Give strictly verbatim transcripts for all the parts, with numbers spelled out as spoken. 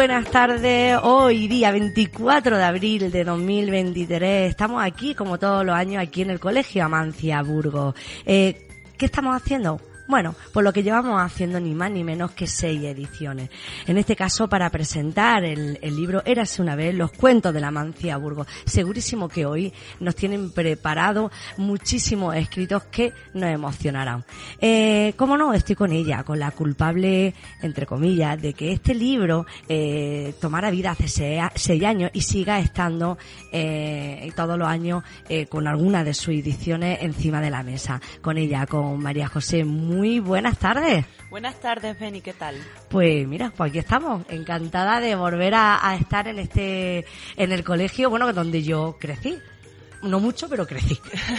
buenas tardes. Hoy día veinticuatro de abril de dos mil veintitrés. Estamos aquí, como todos los años, aquí en el Colegio Amancia Burgos. Eh, ¿Qué estamos haciendo? Bueno, pues lo que llevamos haciendo ni más ni menos que seis ediciones. En este caso, para presentar el, el libro Érase una vez, los cuentos de la Amancia Burgos. Segurísimo que hoy nos tienen preparado muchísimos escritos que nos emocionarán. Eh, ¿Cómo no? Estoy con ella, con la culpable, entre comillas, de que este libro eh, tomara vida hace seis, seis años y siga estando eh, todos los años eh, con alguna de sus ediciones encima de la mesa. Con ella, con María José. Muy buenas tardes. Buenas tardes, Beni, ¿qué tal? Pues mira, pues aquí estamos, encantada de volver a, a estar en este, en el colegio, bueno, donde yo crecí. No mucho, pero crecí.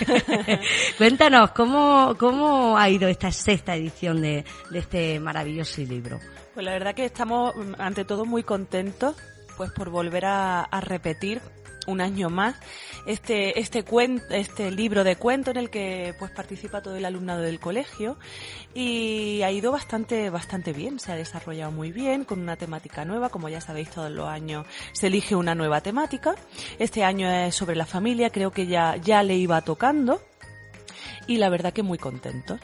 Cuéntanos, ¿cómo, cómo ha ido esta sexta edición de, de este maravilloso libro? Pues la verdad que estamos, ante todo, muy contentos, pues por volver a, a repetir un año más este este cuento, este libro de cuento en el que pues participa todo el alumnado del colegio, y ha ido bastante bastante bien, se ha desarrollado muy bien con una temática nueva. Como ya sabéis, todos los años se elige una nueva temática. Este año es sobre la familia, creo que ya ya le iba tocando, y la verdad que muy contento.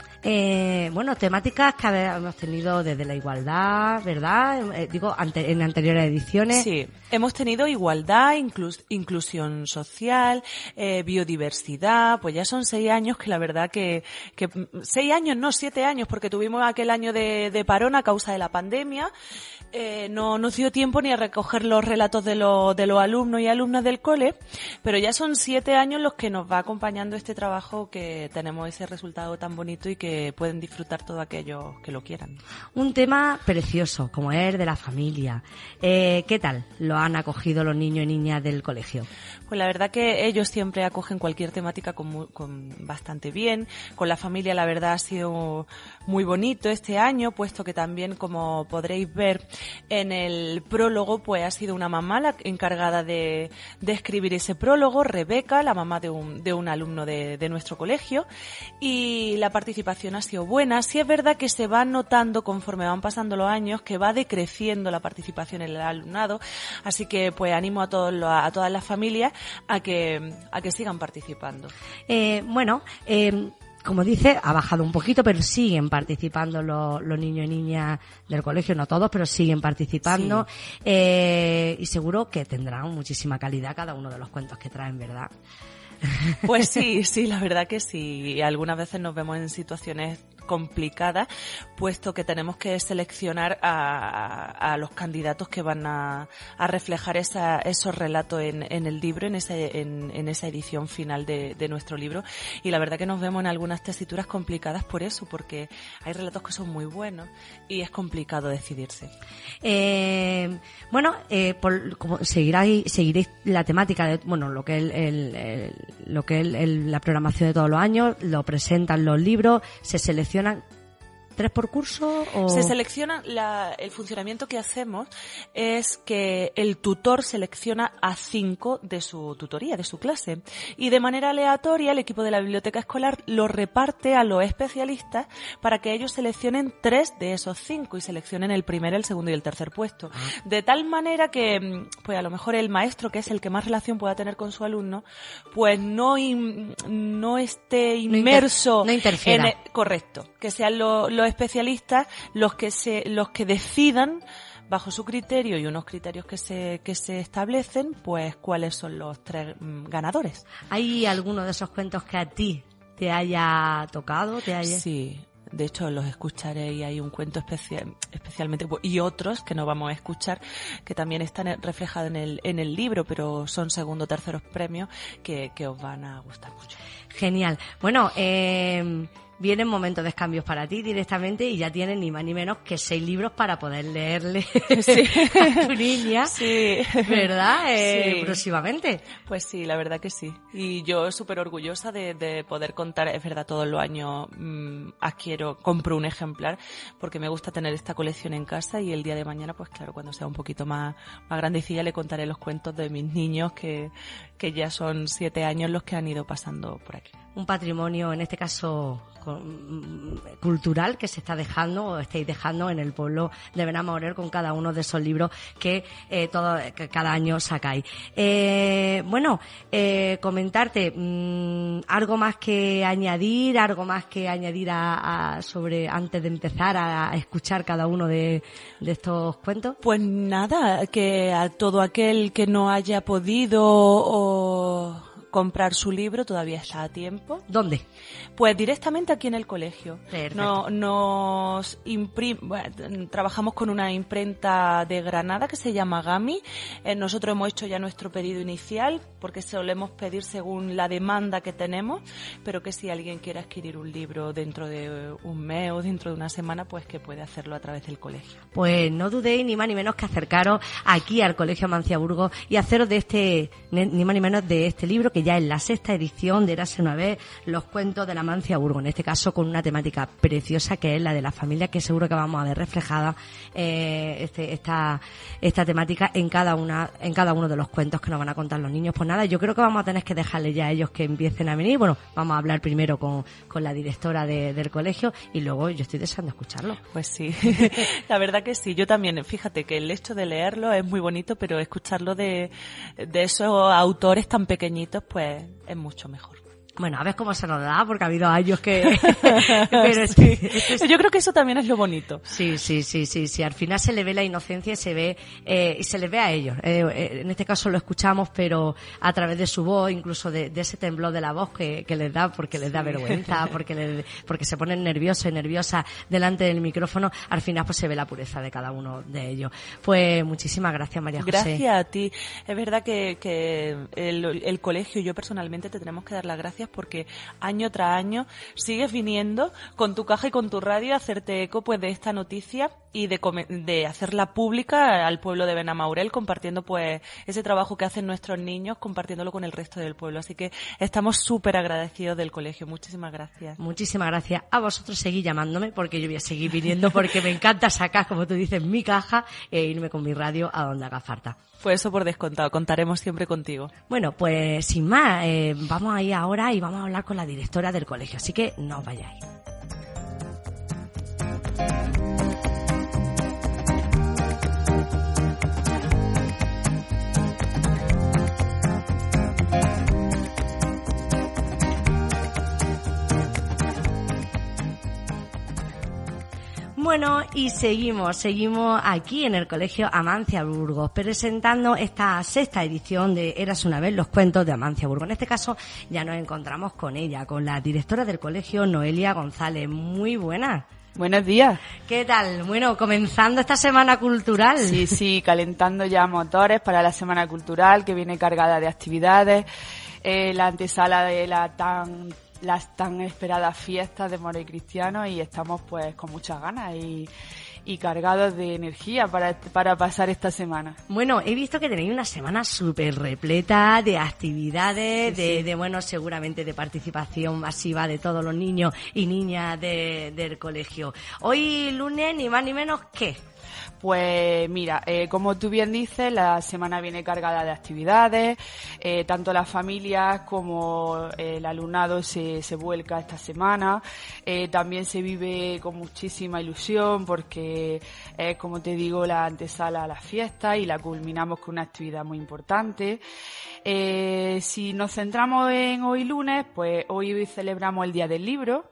Eh, bueno, temáticas que hemos tenido desde la igualdad, ¿verdad? Eh, digo, ante, en anteriores ediciones. Sí, hemos tenido igualdad, inclus, inclusión social, eh, biodiversidad. Pues ya son seis años que la verdad que, que seis años, no siete años, porque tuvimos aquel año de, de parón a causa de la pandemia. Eh, no nos dio tiempo ni a recoger los relatos de los, de los alumnos y alumnas del cole, pero ya son siete años los que nos va acompañando este trabajo, que tenemos ese resultado tan bonito y que pueden disfrutar todos aquellos que lo quieran. Un tema precioso, como es el de la familia. Eh, ¿Qué tal lo han acogido los niños y niñas del colegio? Pues la verdad que ellos siempre acogen cualquier temática con, muy, con bastante bien. Con la familia, la verdad, ha sido muy bonito este año, puesto que también, como podréis ver en el prólogo, pues ha sido una mamá la encargada de, de escribir ese prólogo, Rebeca, la mamá de un, de un alumno de, de nuestro colegio, y la participación ha sido buena. Sí es verdad que se va notando conforme van pasando los años que va decreciendo la participación en el alumnado, así que pues animo a todos los, a todas las familias a que a que sigan participando. Eh, bueno, eh, como dice, ha bajado un poquito, pero siguen participando los, los niños y niñas del colegio, no todos, pero siguen participando. Sí. Eh, y seguro que tendrán muchísima calidad cada uno de los cuentos que traen, ¿verdad? Pues sí, sí, la verdad que sí. Y algunas veces nos vemos en situaciones complicadas, puesto que tenemos que seleccionar a, a, a los candidatos que van a, a reflejar esa, esos relatos en, en el libro, en, ese, en, en esa edición final de, de nuestro libro. Y la verdad que nos vemos en algunas tesituras complicadas por eso, porque hay relatos que son muy buenos y es complicado decidirse. Eh, bueno, eh, por, como seguiráis, seguiréis la temática de, bueno, lo que el, el, el lo que es el, la programación de todos los años, lo presentan los libros, se seleccionan. ¿Tres por curso? O... Se selecciona, la, el funcionamiento que hacemos es que el tutor selecciona a cinco de su tutoría, de su clase, y de manera aleatoria el equipo de la biblioteca escolar lo reparte a los especialistas para que ellos seleccionen tres de esos cinco y seleccionen el primer, el segundo y el tercer puesto. De tal manera que, pues a lo mejor el maestro, que es el que más relación pueda tener con su alumno, pues no, in, no esté inmerso no inter, no interfiera. en el, correcto, que sean los lo especialistas los que se los que decidan bajo su criterio y unos criterios que se que se establecen, pues cuáles son los tres mm, ganadores. ¿Hay alguno de esos cuentos que a ti te haya tocado, te haya? Sí, de hecho los escucharé, y hay un cuento especial, especialmente, y otros que no vamos a escuchar, que también están reflejados en el en el libro, pero son segundo o terceros premios que que os van a gustar mucho. Genial. Bueno, eh vienen momentos de cambios para ti directamente, y ya tienes ni más ni menos que seis libros para poder leerle sí. a tu niña, sí. ¿verdad? Eh, sí. Próximamente. Pues sí, la verdad que sí. Y yo súper orgullosa de, de poder contar, es verdad, todos los años mmm, adquiero, compro un ejemplar, porque me gusta tener esta colección en casa, y el día de mañana, pues claro, cuando sea un poquito más, más grandecilla, le contaré los cuentos de mis niños, que, que ya son siete años los que han ido pasando por aquí. Un patrimonio, en este caso, con mm, cultural que se está dejando o estáis dejando en el pueblo de Benalmádena con cada uno de esos libros que, eh, todo, que cada año sacáis. Eh, bueno, eh, comentarte mmm, algo más que añadir, algo más que añadir a, a sobre antes de empezar a, a escuchar cada uno de, de estos cuentos. Pues nada, que a todo aquel que no haya podido o comprar su libro todavía está a tiempo. ¿Dónde? Pues directamente aquí en el colegio. Perfecto. No, nos imprim, bueno, trabajamos con una imprenta de Granada que se llama Gami. Eh, nosotros hemos hecho ya nuestro pedido inicial porque solemos pedir según la demanda que tenemos, pero que si alguien quiere adquirir un libro dentro de un mes o dentro de una semana, pues que puede hacerlo a través del colegio. Pues no dudéis ni más ni menos que acercaros aquí al Colegio Amancio Burgos y haceros de este, ni más ni menos de este libro que ya es la sexta edición de Érase una vez, los cuentos de la Amancio Burgos, en este caso con una temática preciosa que es la de la familia, que seguro que vamos a ver reflejada eh, este, esta esta temática en cada una en cada uno de los cuentos que nos van a contar los niños. Pues nada, yo creo que vamos a tener que dejarles ya a ellos que empiecen a venir. Bueno, vamos a hablar primero con, con la directora de, del colegio y luego yo estoy deseando escucharlo. Pues sí, la verdad que sí, yo también, fíjate que el hecho de leerlo es muy bonito, pero escucharlo de, de esos autores tan pequeñitos pues es mucho mejor. Bueno, a ver cómo se nos da, porque ha habido años que... Pero sí. este, este... Yo creo que eso también es lo bonito. Sí, sí, sí, sí, sí. Al final se le ve la inocencia y se ve, eh, y se les ve a ellos. Eh, eh, en este caso lo escuchamos, pero a través de su voz, incluso de, de ese temblor de la voz que, que les da, porque les da sí. vergüenza, porque les, porque se ponen nerviosos y nerviosas delante del micrófono. Al final pues se ve la pureza de cada uno de ellos. Pues muchísimas gracias, María José. Gracias a ti. Es verdad que, que el, el colegio y yo personalmente te tenemos que dar las gracias porque año tras año sigues viniendo con tu caja y con tu radio a hacerte eco pues de esta noticia y de, de hacerla pública al pueblo de Benamaurel, compartiendo pues ese trabajo que hacen nuestros niños, compartiéndolo con el resto del pueblo. Así que estamos súper agradecidos del colegio. Muchísimas gracias. Muchísimas gracias. A vosotros seguid llamándome porque yo voy a seguir viniendo porque me encanta sacar, como tú dices, mi caja e irme con mi radio a donde haga falta. Pues eso por descontado, contaremos siempre contigo. Bueno, pues sin más, eh, vamos a ir ahora y vamos a hablar con la directora del colegio, así que no os vayáis. Bueno, y seguimos, seguimos aquí en el Colegio Amancio Burgos, presentando esta sexta edición de Érase una vez, los cuentos de Amancio Burgos. En este caso ya nos encontramos con ella, con la directora del colegio, Noelia González. Muy buena. Buenos días. ¿Qué tal? Bueno, comenzando esta semana cultural. Sí, sí, calentando ya motores para la semana cultural que viene cargada de actividades, eh, la antesala de la tan... las tan esperadas fiestas de Moros y Cristianos y estamos pues con muchas ganas y, y cargados de energía para, para pasar esta semana. Bueno, he visto que tenéis una semana súper repleta de actividades, sí, de, sí. de, bueno, seguramente de participación masiva de todos los niños y niñas de, del colegio. Hoy lunes, ni más ni menos que... Pues mira, eh, como tú bien dices, la semana viene cargada de actividades, eh, tanto las familias como el alumnado se, se vuelca esta semana, eh, también se vive con muchísima ilusión porque es, como te digo, la antesala a las fiestas y la culminamos con una actividad muy importante. Eh, si nos centramos en hoy lunes, pues hoy celebramos el Día del Libro.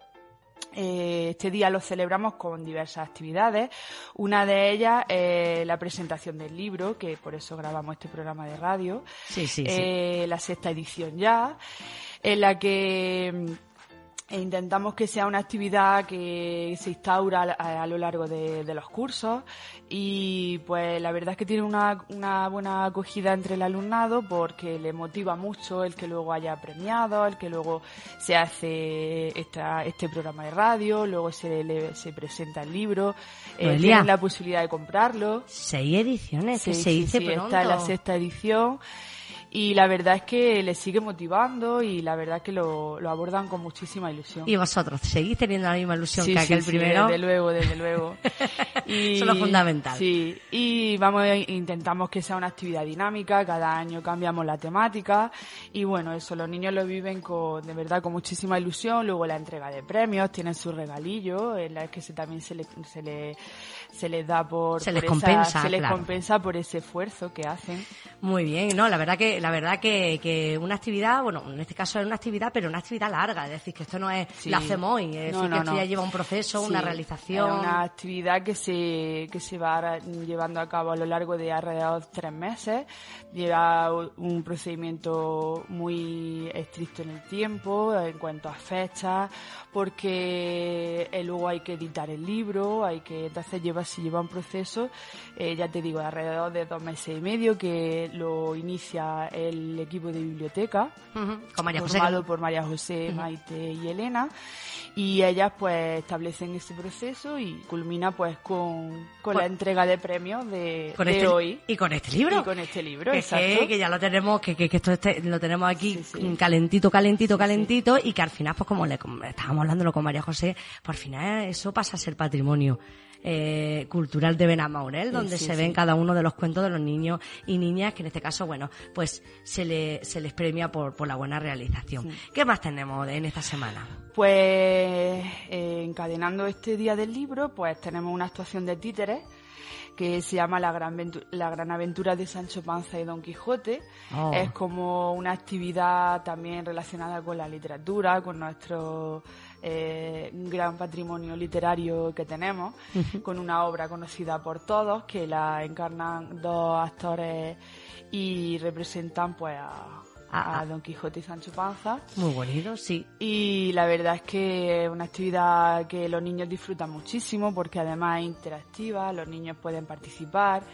Eh, este día lo celebramos con diversas actividades. Una de ellas es la presentación del libro, que por eso grabamos este programa de radio. Sí, sí, eh, sí. La sexta edición ya, en la que e intentamos que sea una actividad que se instaura a, a lo largo de, de los cursos y pues la verdad es que tiene una, una buena acogida entre el alumnado porque le motiva mucho el que luego haya premiado, el que luego se hace esta, este programa de radio, luego se, le, se presenta el libro, eh, tienen la posibilidad de comprarlo. Seis ediciones, sí, que se sí, dice sí, pronto. Esta es la sexta edición. y la verdad es que les sigue motivando y la verdad es que lo, lo abordan con muchísima ilusión. ¿Y vosotros seguís teniendo la misma ilusión sí, que aquel sí, primero? Sí, desde luego, desde luego. Y, eso es lo fundamental. Sí, y vamos, intentamos que sea una actividad dinámica, cada año cambiamos la temática y bueno, eso, los niños lo viven con, de verdad con muchísima ilusión. Luego la entrega de premios, tienen sus regalillos, en la que se, también se les se le, se les da por... Se por les esa, compensa, Se les claro. compensa por ese esfuerzo que hacen. Muy bien, no, la verdad que la verdad que, que una actividad, bueno, en este caso es una actividad, pero una actividad larga, es decir, que esto no es Sí. la hacemos hoy, es No, decir, no, que esto no. ya lleva un proceso, Sí, una realización. Es una actividad que se, que se va llevando a cabo a lo largo de alrededor de tres meses. Lleva un procedimiento muy estricto en el tiempo, en cuanto a fechas, porque eh, luego hay que editar el libro, hay que, entonces lleva, si lleva un proceso, eh, ya te digo, de alrededor de dos meses y medio, que lo inicia el equipo de biblioteca, Uh-huh. Con María José. formado por María José, Uh-huh. Maite y Elena, y ellas pues establecen ese proceso y culmina pues con, con Con- la entrega de premios de, con de este, hoy. y con este libro. Y con este libro, que, exacto. que, que ya lo tenemos, que, que, que esto este, lo tenemos aquí Sí, sí. calentito, calentito, Sí, calentito, y que al final, pues como le como estábamos hablándolo con María José, pues al final eso pasa a ser patrimonio eh, cultural de Benamaurel, Sí, donde sí, se sí. ven cada uno de los cuentos de los niños y niñas, que en este caso, bueno, pues se le, se les premia por, por la buena realización. Sí. ¿Qué más tenemos en esta semana? Pues eh, encadenando este día del libro, pues tenemos una actuación de títeres que se llama La Gran, Ventu- La Gran Aventura de Sancho Panza y Don Quijote. Oh. Es como una actividad también relacionada con la literatura, con nuestro eh, gran patrimonio literario que tenemos, con una obra conocida por todos, que la encarnan dos actores y representan pues a, Ah, ah. a Don Quijote y Sancho Panza. Muy bonito, sí. Y la verdad es que es una actividad que los niños disfrutan muchísimo porque además es interactiva, los niños pueden participar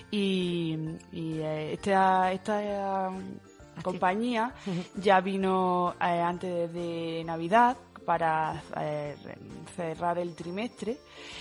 y, y eh, esta, esta eh, compañía ya vino eh, antes de Navidad para eh, cerrar el trimestre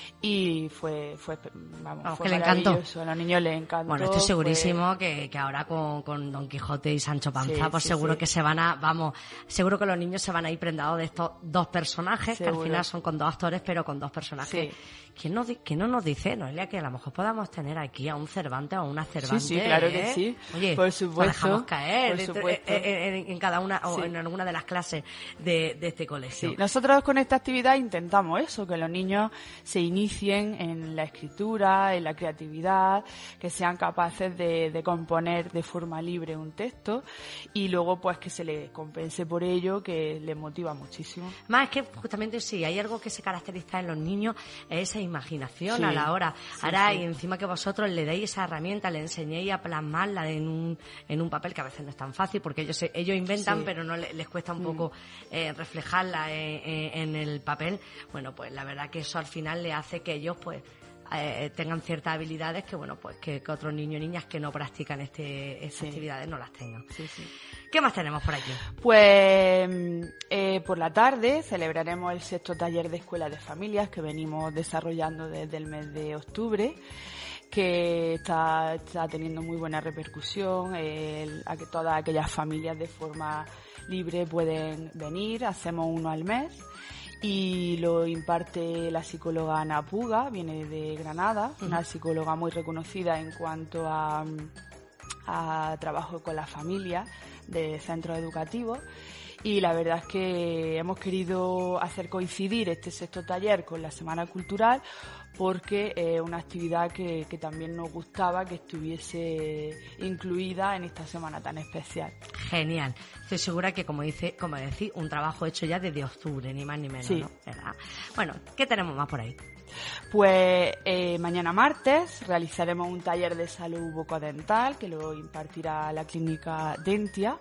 y fue fue vamos, Vamos, fue que le encantó. maravilloso. A los niños les encantó. Bueno, estoy fue- segurísimo que, que ahora con, con Don Quijote y Sancho Panza, Sí, pues sí, seguro sí. que se van a, vamos, seguro que los niños se van a ir prendados de estos dos personajes, que al Seguro. final son con dos actores, pero con dos personajes. Sí. ¿Quién, nos, di- quién no nos dice, Noelia, que a lo mejor podamos tener aquí a un Cervantes o una Cervantes? Sí, sí, claro ¿eh? que sí. Oye, Por nos supuesto, dejamos caer por dentro- supuesto. en, en- en cada una o Sí. en alguna de las clases de, de este colegio. Sí, nosotros con esta actividad intentamos eso, que los niños se inicien en la escritura, en la creatividad, que sean capaces de, de componer de forma libre un texto y luego pues que se les compense por ello, que les motiva muchísimo. Más es que justamente sí, hay algo que se caracteriza en los niños, es esa imaginación Sí, a la hora. sí, Ahora, sí. y encima que vosotros le deis esa herramienta, le enseñéis a plasmarla en un, en un papel, que a veces no es tan fácil, porque ellos se- ellos inventan, Sí. pero no le- les cuesta un Mm. poco eh, reflejarla en, en- en el papel. Bueno, pues la verdad que eso al final le hace que ellos, pues, eh, tengan ciertas habilidades que, bueno, pues que, que otros niños y niñas que no practican este, estas Sí. actividades no las tengan. Sí, sí. ¿Qué más tenemos por aquí? Pues eh, por la tarde celebraremos el sexto taller de Escuela de Familias que venimos desarrollando desde el mes de octubre, que está, está teniendo muy buena repercusión, el- a que todas aquellas familias de forma libre pueden venir, hacemos uno al mes y lo imparte la psicóloga Ana Puga, viene de Granada, una psicóloga muy reconocida en cuanto a, a trabajo con la familia de centros educativos. Y la verdad es que hemos querido hacer coincidir este sexto taller con la Semana Cultural porque es una actividad que, que también nos gustaba que estuviese incluida en esta semana tan especial. Genial. Estoy segura que, como dice, como decís, un trabajo hecho ya desde octubre, ni más ni menos, Sí. ¿no? ¿Verdad? Bueno, ¿qué tenemos más por ahí? Pues eh, mañana martes realizaremos un taller de salud bucodental que lo impartirá la clínica Dentia,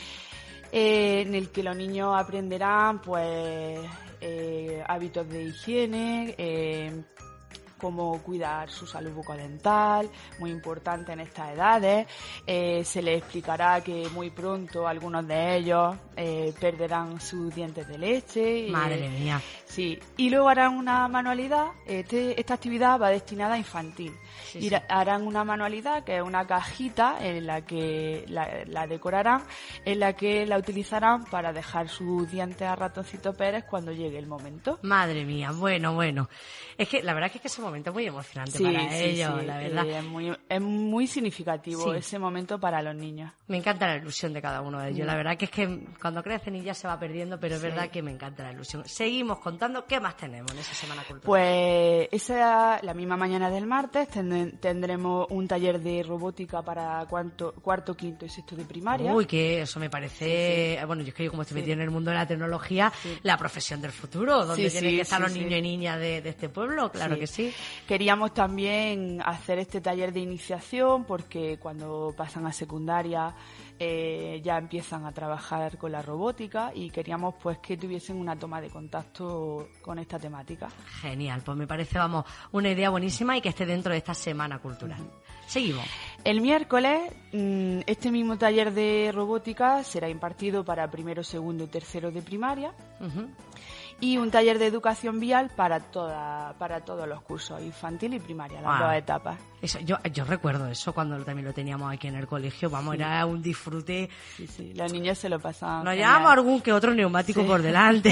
eh, en el que los niños aprenderán pues eh, hábitos de higiene, eh, cómo cuidar su salud bucodental, muy importante en estas edades. Eh, se les explicará que muy pronto algunos de ellos eh, perderán sus dientes de leche. Madre eh, mía. Sí, y luego harán una manualidad. Este, esta actividad va destinada a infantil. Sí, y sí. harán una manualidad que es una cajita en la que la, la decorarán, en la que la utilizarán para dejar sus dientes a Ratoncito Pérez cuando llegue el momento. Madre mía, bueno, bueno. Es que la verdad es que, es que ese momento es muy emocionante para ellos, la verdad. Eh, es, muy, es muy significativo Sí. ese momento para los niños. Me encanta la ilusión de cada uno de ellos. La verdad que es que cuando crecen y ya se va perdiendo, pero es Sí. verdad que me encanta la ilusión. Seguimos contando qué más tenemos en esa Semana Cultural. Pues esa, la misma mañana del martes ten- tendremos un taller de robótica para cuarto, cuarto, quinto y sexto de primaria. Uy, que eso me parece... Bueno, yo es que yo como estoy Sí. metida en el mundo de la tecnología, Sí. la profesión del futuro, donde Sí, tienen sí, que estar sí, los sí. niños y niñas de, de este pueblo, claro Sí. que sí. Queríamos también hacer este taller de iniciación porque cuando pasan a secundaria eh, ya empiezan a trabajar con la robótica y queríamos pues que tuviesen una toma de contacto con esta temática. Genial, pues me parece, vamos, una idea buenísima y que esté dentro de esta Semana Cultural. Seguimos. El miércoles, mm, este mismo taller de robótica será impartido para primero, segundo y tercero de primaria. Ujú. Y un taller de educación vial para toda, para todos los cursos, infantil y primaria, las Ah. dos etapas. Eso, yo, yo recuerdo eso cuando también lo teníamos aquí en el colegio, vamos, era un disfrute. Sí, sí, los niños se lo pasan. Nos genial. llevamos algún que otro neumático Sí. por delante.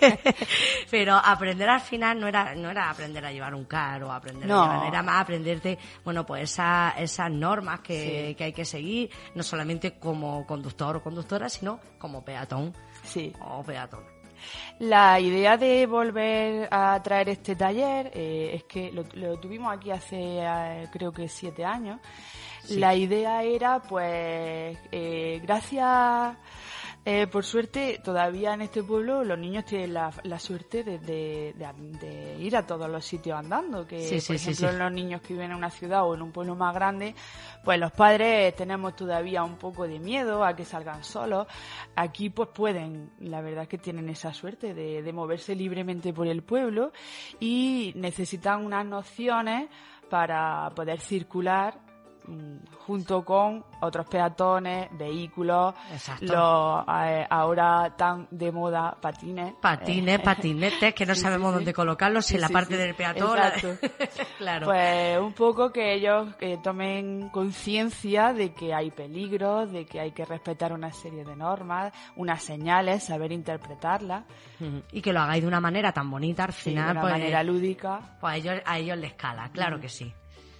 Pero aprender al final no era, no era aprender a llevar un carro o aprender No. a llevar, era más aprenderte, bueno, pues esa, esas normas que, Sí. que hay que seguir, no solamente como conductor o conductora, sino como peatón Sí. o peatón. La idea de volver a traer este taller eh, es que lo, lo tuvimos aquí hace eh, creo que siete años. Sí. La idea era, pues, eh, gracias, eh, por suerte, todavía en este pueblo los niños tienen la, la suerte de, de, de- de ir a todos los sitios andando. Que, Sí, sí, por sí, ejemplo, sí. los niños que viven en una ciudad o en un pueblo más grande, pues los padres tenemos todavía un poco de miedo a que salgan solos. Aquí pues pueden, la verdad es que tienen esa suerte de, de moverse libremente por el pueblo y necesitan unas nociones para poder circular mm, junto con otros peatones, vehículos, Exacto. los eh, ahora tan de moda patines. Patines, Eh, patinetes, que no sí, sabemos sí, sí. dónde colocarlos, Sí, en la sí, parte sí. del peatón. la- Exacto. Claro. Pues un poco que ellos eh, tomen conciencia de que hay peligros, de que hay que respetar una serie de normas, unas señales, saber interpretarlas, Ujú. Y que lo hagáis de una manera tan bonita al sí, final, de una pues, manera lúdica. pues a ellos, a ellos les cala, claro que sí.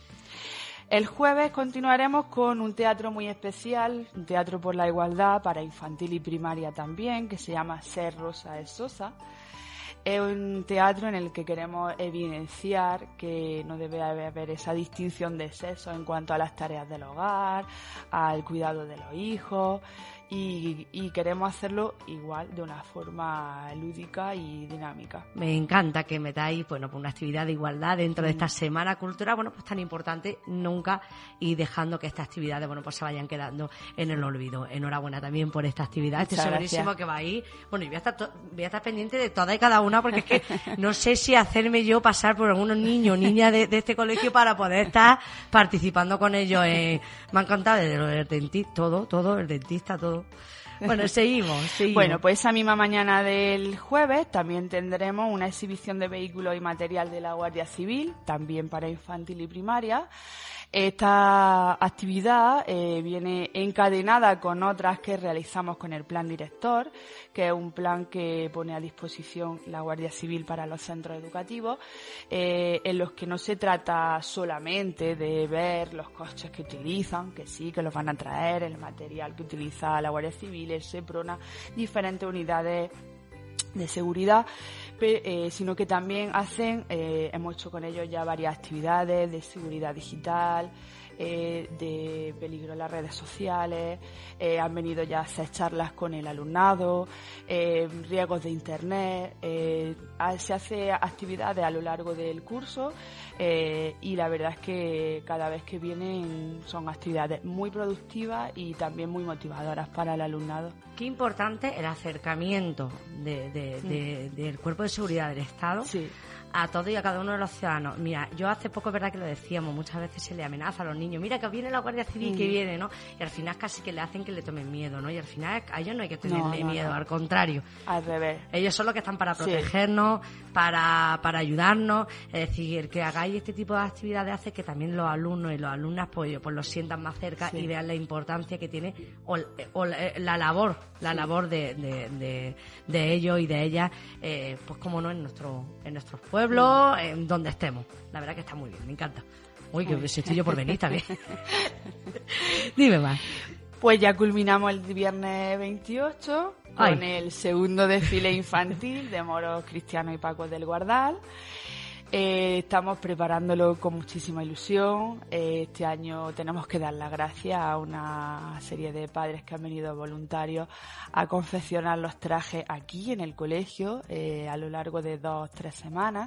El jueves continuaremos con un teatro muy especial, un teatro por la igualdad para infantil y primaria también, que se llama Ser Rosa es Sosa. Es un teatro en el que queremos evidenciar que no debe haber esa distinción de sexo en cuanto a las tareas del hogar, al cuidado de los hijos, y, y queremos hacerlo igual, de una forma lúdica y dinámica. Me encanta que metáis, bueno, pues una actividad de igualdad dentro de Mm. esta Semana Cultural, bueno, pues tan importante nunca, y dejando que estas actividades, bueno, pues se vayan quedando en el olvido. Enhorabuena también por esta actividad. Estoy Muchas segurísimo gracias. que va a ir. Bueno, y voy a estar, to- voy a estar pendiente de toda y cada una, porque es que no sé si hacerme yo pasar por algunos niños o niñas de, de este colegio para poder estar participando con ellos. En... Me ha encantado desde lo del dentista, todo, todo, el dentista, todo. Bueno, seguimos, seguimos. Bueno, pues esa misma mañana del jueves también tendremos una exhibición de vehículos y material de la Guardia Civil, también para infantil y primaria. Esta actividad eh, viene encadenada con otras que realizamos con el plan director, que es un plan que pone a disposición la Guardia Civil para los centros educativos, eh, en los que no se trata solamente de ver los coches que utilizan, que sí, que los van a traer, el material que utiliza la Guardia Civil, el SEPRONA, diferentes unidades de seguridad, pe- eh, sino que también hacen, eh, hemos hecho con ellos ya varias actividades de seguridad digital, eh, de peligro en las redes sociales, eh, han venido ya a hacer charlas con el alumnado, eh, riesgos de internet, eh, ha- se hace actividades a lo largo del curso eh, y la verdad es que cada vez que vienen son actividades muy productivas y también muy motivadoras para el alumnado. Qué importante el acercamiento de, de- de- del Cuerpo de Seguridad del Estado Sí. a todos y a cada uno de los ciudadanos. Mira, yo hace poco es verdad que lo decíamos, muchas veces se le amenaza a los niños niños, mira que viene la Guardia Civil, Mm. que viene, ¿no? Y al final casi que le hacen que le tomen miedo, ¿no? Y al final a ellos no hay que tenerle No, no, miedo, no. al contrario. Al revés. Ellos son los que están para Sí. protegernos, para, para ayudarnos. Es decir, el que hagáis este tipo de actividades hace que también los alumnos y los alumnas pues, pues los sientan más cerca Sí. y vean la importancia que tiene o, o la, la labor, la Sí. labor de, de, de, de ellos y de ellas, eh, pues como no, en nuestro, en nuestros pueblos, en donde estemos. La verdad que está muy bien, me encanta. Uy, que si estoy yo por venir también. Dime más. Pues ya culminamos el viernes veintiocho con Ay. el segundo desfile infantil de Moros Cristianos y Pacos del Guardal. Eh, estamos preparándolo con muchísima ilusión. Eh, este año tenemos que dar las gracias a una serie de padres que han venido voluntarios a confeccionar los trajes aquí en el colegio eh, a lo largo de dos, tres semanas.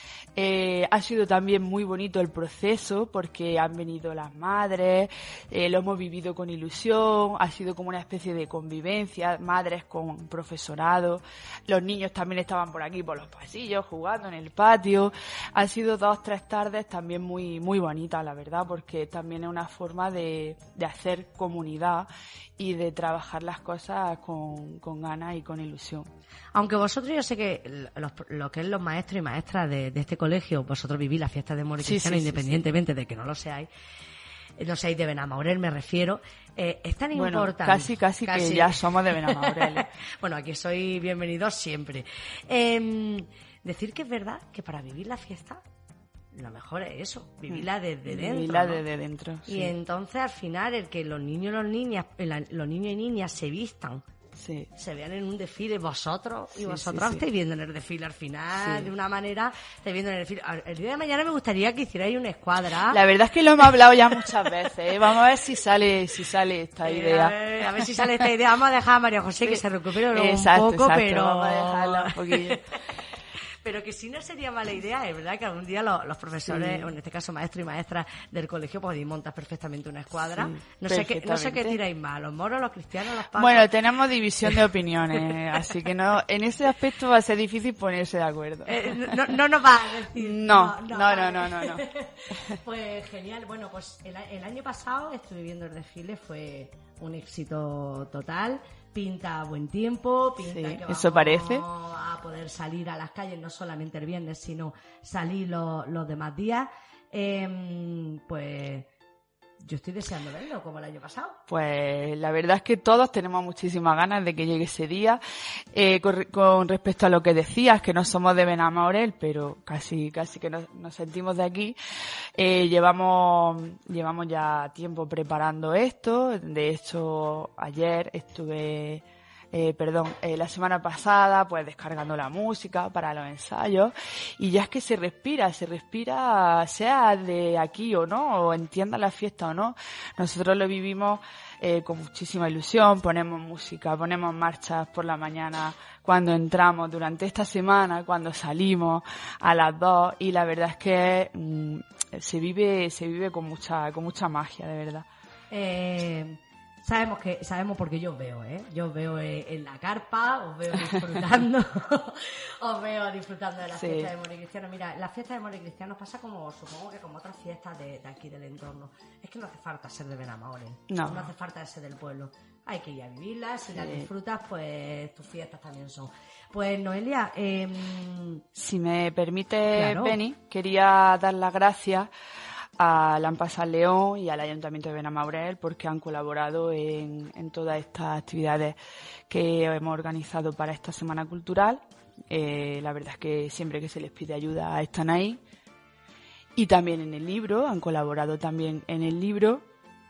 Eh, ha sido también muy bonito el proceso porque han venido las madres, eh, lo hemos vivido con ilusión, ha sido como una especie de convivencia, madres con profesorado, los niños también estaban por aquí, por los pasillos, jugando en el patio. Han sido dos, tres tardes también muy, muy bonitas, la verdad, porque también es una forma de, de hacer comunidad y de trabajar las cosas con, con ganas y con ilusión. Aunque vosotros, yo sé que los, lo que es los maestros y maestras de, de este colegio, vosotros vivís la fiesta de Moros Sí, Cristianos sí, sí, independientemente de que no lo seáis, eh, no seáis de Benamaurel, me refiero, eh, es tan Bueno, importante. casi, casi, que ya somos de Benamaurel. Bueno, aquí sois bienvenidos siempre. Eh, decir que es verdad que para vivir la fiesta, lo mejor es eso, vivirla desde dentro. Vivirla ¿no? desde dentro, sí. Y entonces al final el que los niños y los niñas, los niños y niñas se vistan, Sí. se vean en un desfile vosotros y Sí, vosotros sí, sí. estáis viendo en el desfile al final, Sí. de una manera, estáis viendo en el desfile. El día de mañana me gustaría que hicierais una escuadra. La verdad es que lo hemos hablado ya muchas veces, ¿eh? Vamos a ver si sale, si sale esta Eh, idea. A ver, a ver si sale esta idea. Vamos a dejar a María José que se recupere un Exacto, poco, exacto, pero... vamos a dejarla un poquillo. Pero que si no sería mala idea, es verdad que algún día los, los profesores, Sí. o en este caso maestros y maestras del colegio, podéis montar perfectamente una escuadra. Sí, no sé qué, no sé qué perfectamente. tiráis más, los moros, los cristianos, los pacos. Bueno, tenemos división de opiniones, así que no, en ese aspecto va a ser difícil ponerse de acuerdo. Eh, no, no nos va a decir. No, no, vale. no, no, no, no. Pues genial. Bueno, pues el, el año pasado estuve viendo el desfile, fue un éxito total. Pinta buen tiempo, pinta Sí, que vamos eso parece. a poder salir a las calles, no solamente el viernes, sino salir los, los demás días. Eh, pues yo estoy deseando verlo, como el año pasado. Pues la verdad es que todos tenemos muchísimas ganas de que llegue ese día. Eh, con, con respecto a lo que decías, que no somos de Benamaurel, pero casi casi que nos, nos sentimos de aquí, eh, llevamos llevamos ya tiempo preparando esto. De hecho, ayer estuve... Eh, perdón, eh, la semana pasada, pues descargando la música para los ensayos, y ya es que se respira, se respira, sea de aquí o no, o entienda la fiesta o no. Nosotros lo vivimos eh, con muchísima ilusión, ponemos música, ponemos marchas por la mañana cuando entramos, durante esta semana, cuando salimos a las dos, y la verdad es que mm, se vive, se vive con mucha, con mucha magia, de verdad. Eh, sabemos que sabemos porque yo os veo, ¿eh? Yo os veo eh, en la carpa, os veo disfrutando, os veo disfrutando de la Sí. fiesta de Moros Cristianos. Mira, la fiesta de Moros Cristianos pasa como, supongo que como otras fiestas de, de aquí del entorno. Es que no hace falta ser de Benamaurel, No. no hace falta ser del pueblo. Hay que ir a vivirlas, si Sí. las disfrutas, pues tus fiestas también son. Pues Noelia, eh, Si me permite, Claro. Beni, quería dar las gracias a Lampa San León y al Ayuntamiento de Benamaurel porque han colaborado en, en todas estas actividades que hemos organizado para esta Semana Cultural. Eh, la verdad es que siempre que se les pide ayuda están ahí. Y también en el libro, han colaborado también en el libro.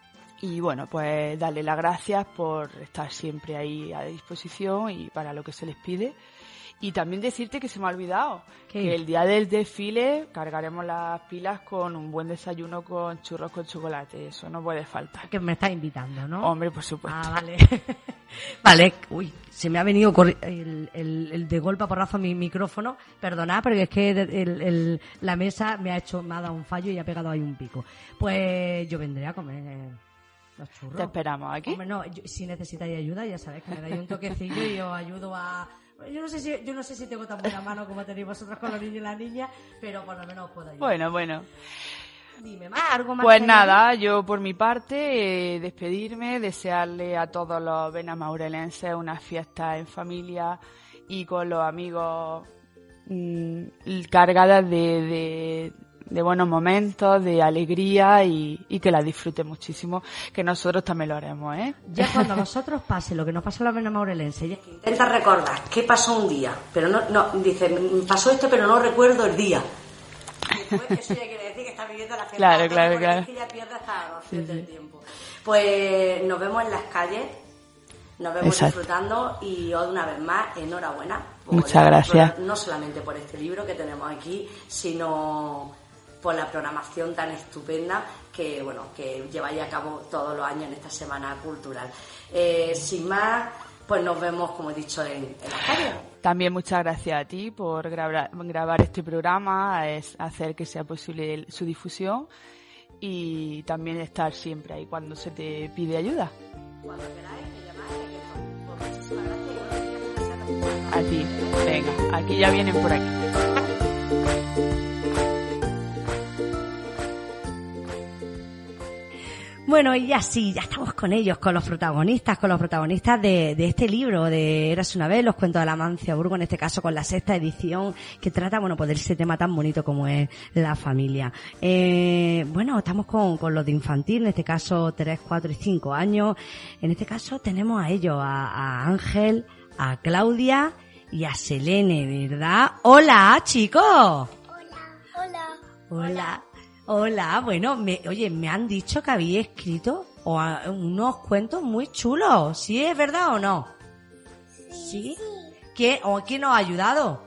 Y bueno, pues darle las gracias por estar siempre ahí a disposición y para lo que se les pide. Y también decirte que se me ha olvidado ¿Qué? que el día del desfile cargaremos las pilas con un buen desayuno con churros con chocolate. Eso no puede faltar. que me estás invitando, ¿no? Hombre, por supuesto. Ah, vale. Vale, uy, se me ha venido corri- el, el, el de golpe a porrazo a mi micrófono. Perdonad, porque es que el, el- el- la mesa me ha hecho, me ha dado un fallo y ha pegado ahí un pico. Pues yo vendré a comer eh, los churros. Te esperamos aquí. Hombre, no, yo- si necesitáis ayuda, ya sabéis que me dais un toquecillo y os ayudo a... Yo no sé si yo no sé si tengo tan buena mano como tenéis vosotros con los niños y las niñas, pero por lo menos os puedo ayudar. Bueno, bueno. Dime más, algo más. Pues nada, yo por mi parte, eh, despedirme, desearle a todos los benamaurelenses una fiesta en familia y con los amigos mmm, cargadas de, de, de buenos momentos, de alegría y, y que la disfruten muchísimo, que nosotros también lo haremos, ¿eh? Ya cuando a nosotros pase lo que nos pasó a los benamaurelenses, ya... intenta recordar qué pasó un día, pero no, no, dice, pasó esto pero no recuerdo el día. Después, eso ya quiere decir que está viviendo la gente. Claro, claro, claro. Es que ya pierde hasta noción del tiempo. Pues nos vemos en las calles, nos vemos Exacto. disfrutando y hoy una vez más, enhorabuena. Muchas gracias. Por, no solamente por este libro que tenemos aquí, sino por la programación tan estupenda que, bueno, que lleváis a cabo todos los años en esta Semana Cultural. Eh, sin más, pues nos vemos, como he dicho, en, en las calles. También muchas gracias a ti por grabar, grabar este programa, es hacer que sea posible su difusión y también estar siempre ahí cuando se te pide ayuda. Cuando queráis, me llamáis, muchísimas gracias. A ti, venga, aquí ya vienen por aquí. Bueno, y así, ya estamos con ellos, con los protagonistas, con los protagonistas de, de este libro, de Érase una vez, los cuentos de la Mancia Burgo, en este caso con la sexta edición, que trata, bueno, pues de ese tema tan bonito como es la familia. Eh, bueno, estamos con, con los de infantil, en este caso tres, cuatro y cinco años. En este caso tenemos a ellos, a, a Ángel, a Claudia y a Selene, ¿verdad? ¡Hola, chicos! Hola, hola. Hola. Hola, bueno, me, oye, me han dicho que había escrito o a, unos cuentos muy chulos. ¿Sí es verdad o no? Sí. ¿Sí? ¿Quién, o quién nos ha ayudado?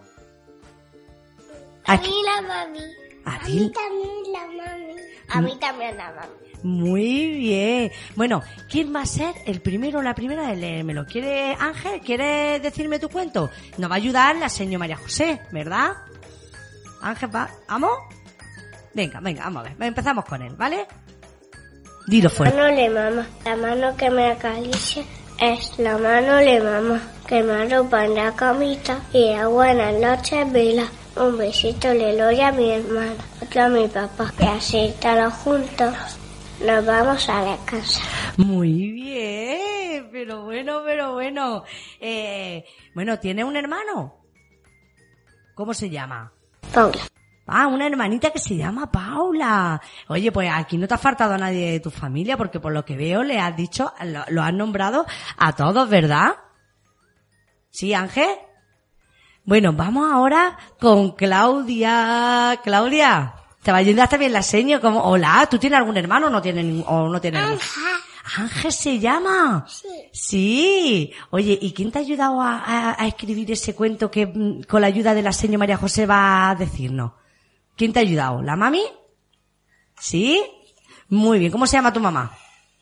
A mí la mami. ¿A, a ti? mí también la mami. A mí también la mami. Muy bien. Bueno, ¿quién va a ser el primero o la primera de leérmelo? ¿Quiere, Ángel? ¿Quieres decirme tu cuento? Nos va a ayudar la señora María José, ¿verdad? Ángel, ¿va? ¿Vamos? Venga, venga, vamos a ver. Empezamos con él, ¿vale? Dilo fuerte. La mano le mama. La mano que me acaricia es la mano le mama. Que me arropa en la camita y a buenas noches vela. Un besito le doy a mi hermana, otro a mi papá. Y así todos juntos nos vamos a la casa. Muy bien, pero bueno, pero bueno. Eh, bueno, ¿tiene un hermano? ¿Cómo se llama? Paula. Ah, una hermanita que se llama Paula. Oye, pues aquí no te ha faltado a nadie de tu familia porque por lo que veo le has dicho, lo, lo has nombrado a todos, ¿verdad? ¿Sí, Ángel? Bueno, vamos ahora con Claudia. Claudia, ¿te va a ayudar también la seño? Como, hola, ¿tú tienes algún hermano o no tienes, o no tienes? Ángel. ¿Ángel se llama? Sí. Sí. Oye, ¿y quién te ha ayudado a, a, a escribir ese cuento que con la ayuda de la señora María José va a decirnos? ¿Quién te ha ayudado? ¿La mami? ¿Sí? Muy bien. ¿Cómo se llama tu mamá?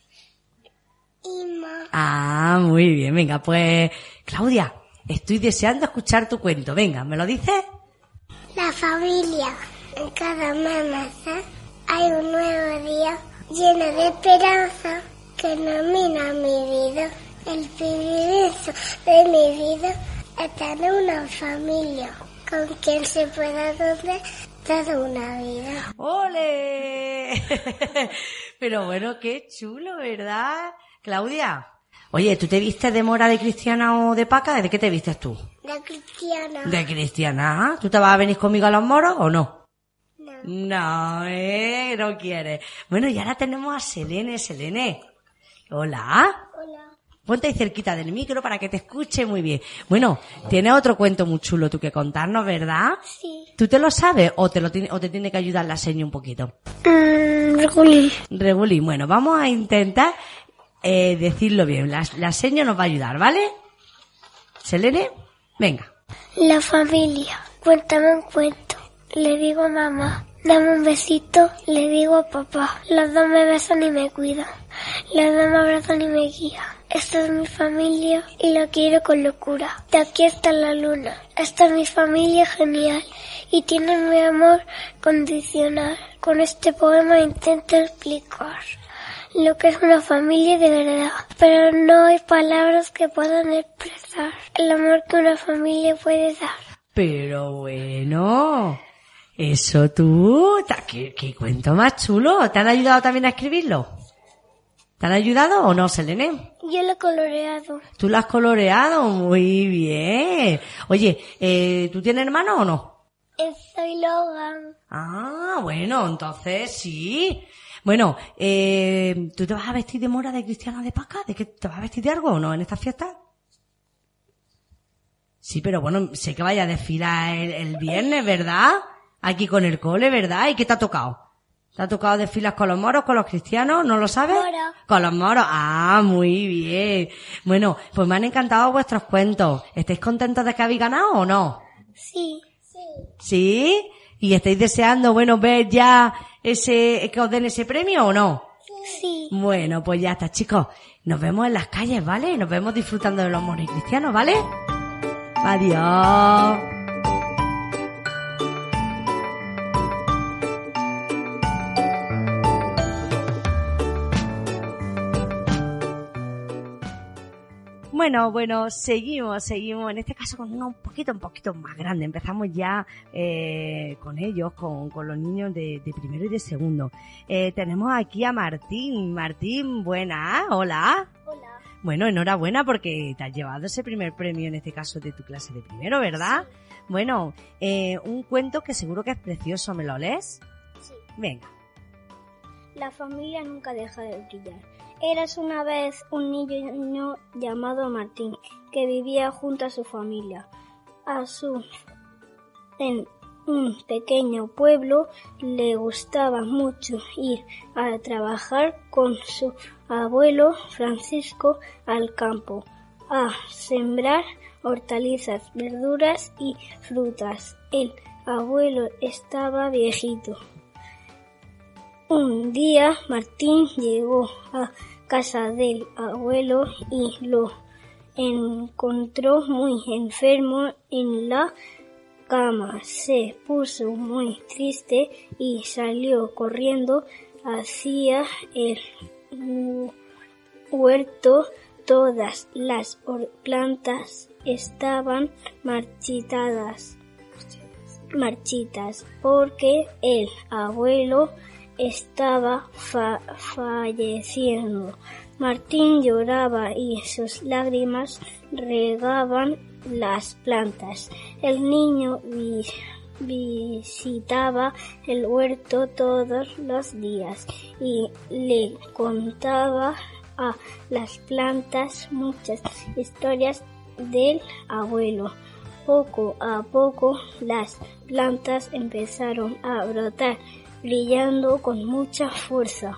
Ima. Ah, muy bien. Venga, pues, Claudia, estoy deseando escuchar tu cuento. Venga, ¿me lo dices? La familia. En cada amanecer hay un nuevo día lleno de esperanza que ilumina mi vida. El privilegio de mi vida es tener una familia con quien se pueda dormir toda una vida. ¡Ole! Pero bueno, qué chulo, ¿verdad? Claudia, oye, ¿tú te vistes de mora, de cristiana o de paca? ¿De qué te vistes tú? De cristiana. De cristiana. ¿Tú te vas a venir conmigo a los moros o no? No. No, eh, no quieres. Bueno, y ahora tenemos a Selene. Selene. Hola. Hola. Ponte ahí cerquita del micro para que te escuche muy bien. Bueno, tienes otro cuento muy chulo tú que contarnos, ¿verdad? Sí. ¿Tú te lo sabes o te lo tiene, o te tiene que ayudar la seña un poquito? Mm, Reguli. Reguli, bueno, vamos a intentar eh, decirlo bien. La, la seña nos va a ayudar, ¿vale? Selene, venga. La familia. Cuéntame un cuento. Le digo a mamá. Dame un besito. Le digo a papá. Los dos me besan y me cuidan. Los dos me abrazan y me guían. Esta es mi familia y la quiero con locura. De aquí está la luna. Esta es mi familia genial y tiene mi amor condicional. Con este poema intento explicar lo que es una familia de verdad, pero no hay palabras que puedan expresar el amor que una familia puede dar. Pero bueno, Eso tú, ¿qué, qué cuento más chulo? ¿Te han ayudado también a escribirlo? ¿Te han ayudado o no, Selene? Yo lo he coloreado. ¿Tú lo has coloreado? Muy bien. Oye, eh, ¿tú tienes hermano o no? Soy Logan. Ah, bueno, entonces sí. Bueno, eh, ¿tú te vas a vestir de mora de Cristiana de Pascua? ¿De qué te vas a vestir de algo o no en esta fiesta? Sí, pero bueno, sé que vaya a desfilar el, el viernes, ¿verdad? Aquí con el cole, ¿verdad? ¿Y qué te ha tocado? ¿Te ha tocado desfilar con los moros, con los cristianos? ¿No lo sabes? Moros. Con los moros. Ah, muy bien. Bueno, pues me han encantado vuestros cuentos. ¿Estáis contentos de que habéis ganado o no? Sí. Sí. ¿Sí? ¿Y estáis deseando, bueno, ver ya ese, que os den ese premio o no? Sí. Bueno, pues ya está, chicos. Nos vemos en las calles, ¿vale? Nos vemos disfrutando de los moros y cristianos, ¿vale? Adiós. Bueno, bueno, seguimos, seguimos, en este caso con uno un poquito, un poquito más grande. Empezamos ya eh, con ellos, con, con los niños de, de primero y de segundo. Eh, tenemos aquí a Martín. Martín, buena, hola. Hola. Bueno, enhorabuena porque te has llevado ese primer premio, en este caso de tu clase de primero, ¿verdad? Sí. Bueno, eh, un cuento que seguro que es precioso, ¿me lo lees? Sí. Venga. La familia nunca deja de brillar. Eras una vez un niño llamado Martín, que vivía junto a su familia. A su, en un pequeño pueblo le gustaba mucho ir a trabajar con su abuelo Francisco al campo, a sembrar hortalizas, verduras y frutas. El abuelo estaba viejito. Un día Martín llegó a casa del abuelo y lo encontró muy enfermo en la cama. Se puso muy triste y salió corriendo hacia el huerto. Todas las plantas estaban marchitadas, marchitas porque el abuelo estaba fa- falleciendo. Martín lloraba y sus lágrimas regaban las plantas. El niño vi- visitaba el huerto todos los días y le contaba a las plantas muchas historias del abuelo. Poco a poco las plantas empezaron a brotar, brillando con mucha fuerza.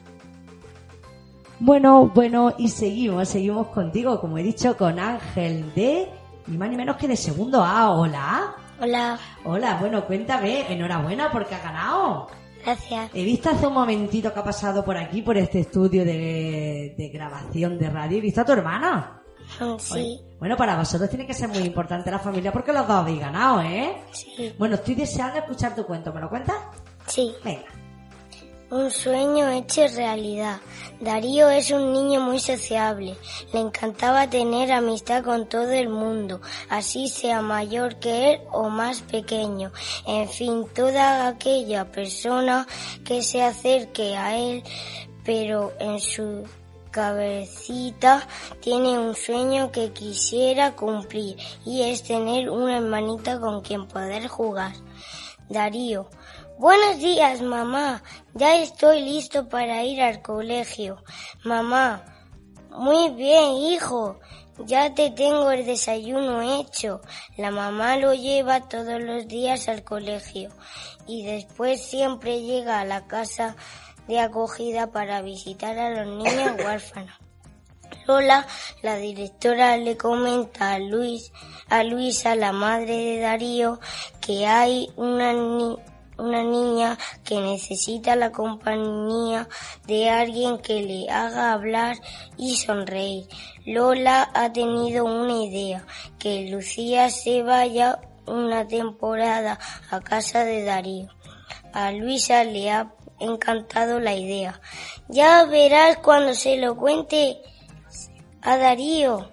Bueno, bueno, y seguimos, seguimos contigo, como he dicho, con Ángel de, ni más ni menos que de segundo A. Hola. Hola. Hola, bueno, cuéntame, enhorabuena porque has ganado. Gracias. He visto hace un momentito que ha pasado por aquí, por este estudio de, de grabación de radio, he visto a tu hermana. Sí. Oye, bueno, para vosotros tiene que ser muy importante la familia porque los dos habéis ganado, ¿eh? Sí. Bueno, estoy deseando escuchar tu cuento, ¿me lo cuentas? Sí. Venga. Un sueño hecho realidad. Darío es un niño muy sociable. Le encantaba tener amistad con todo el mundo, así sea mayor que él o más pequeño. En fin, toda aquella persona que se acerque a él, pero en su cabecita tiene un sueño que quisiera cumplir, y es tener una hermanita con quien poder jugar. Darío: buenos días, mamá. Ya estoy listo para ir al colegio. Mamá: muy bien, hijo. Ya te tengo el desayuno hecho. La mamá lo lleva todos los días al colegio y después siempre llega a la casa de acogida para visitar a los niños huérfanos. Lola, la directora, le comenta a Luis, a Luisa, la madre de Darío, que hay una ni- una niña que necesita la compañía de alguien que le haga hablar y sonreír. Lola ha tenido una idea: que Lucía se vaya una temporada a casa de Darío. A Luisa le ha encantado la idea. Ya verás cuando se lo cuente a Darío.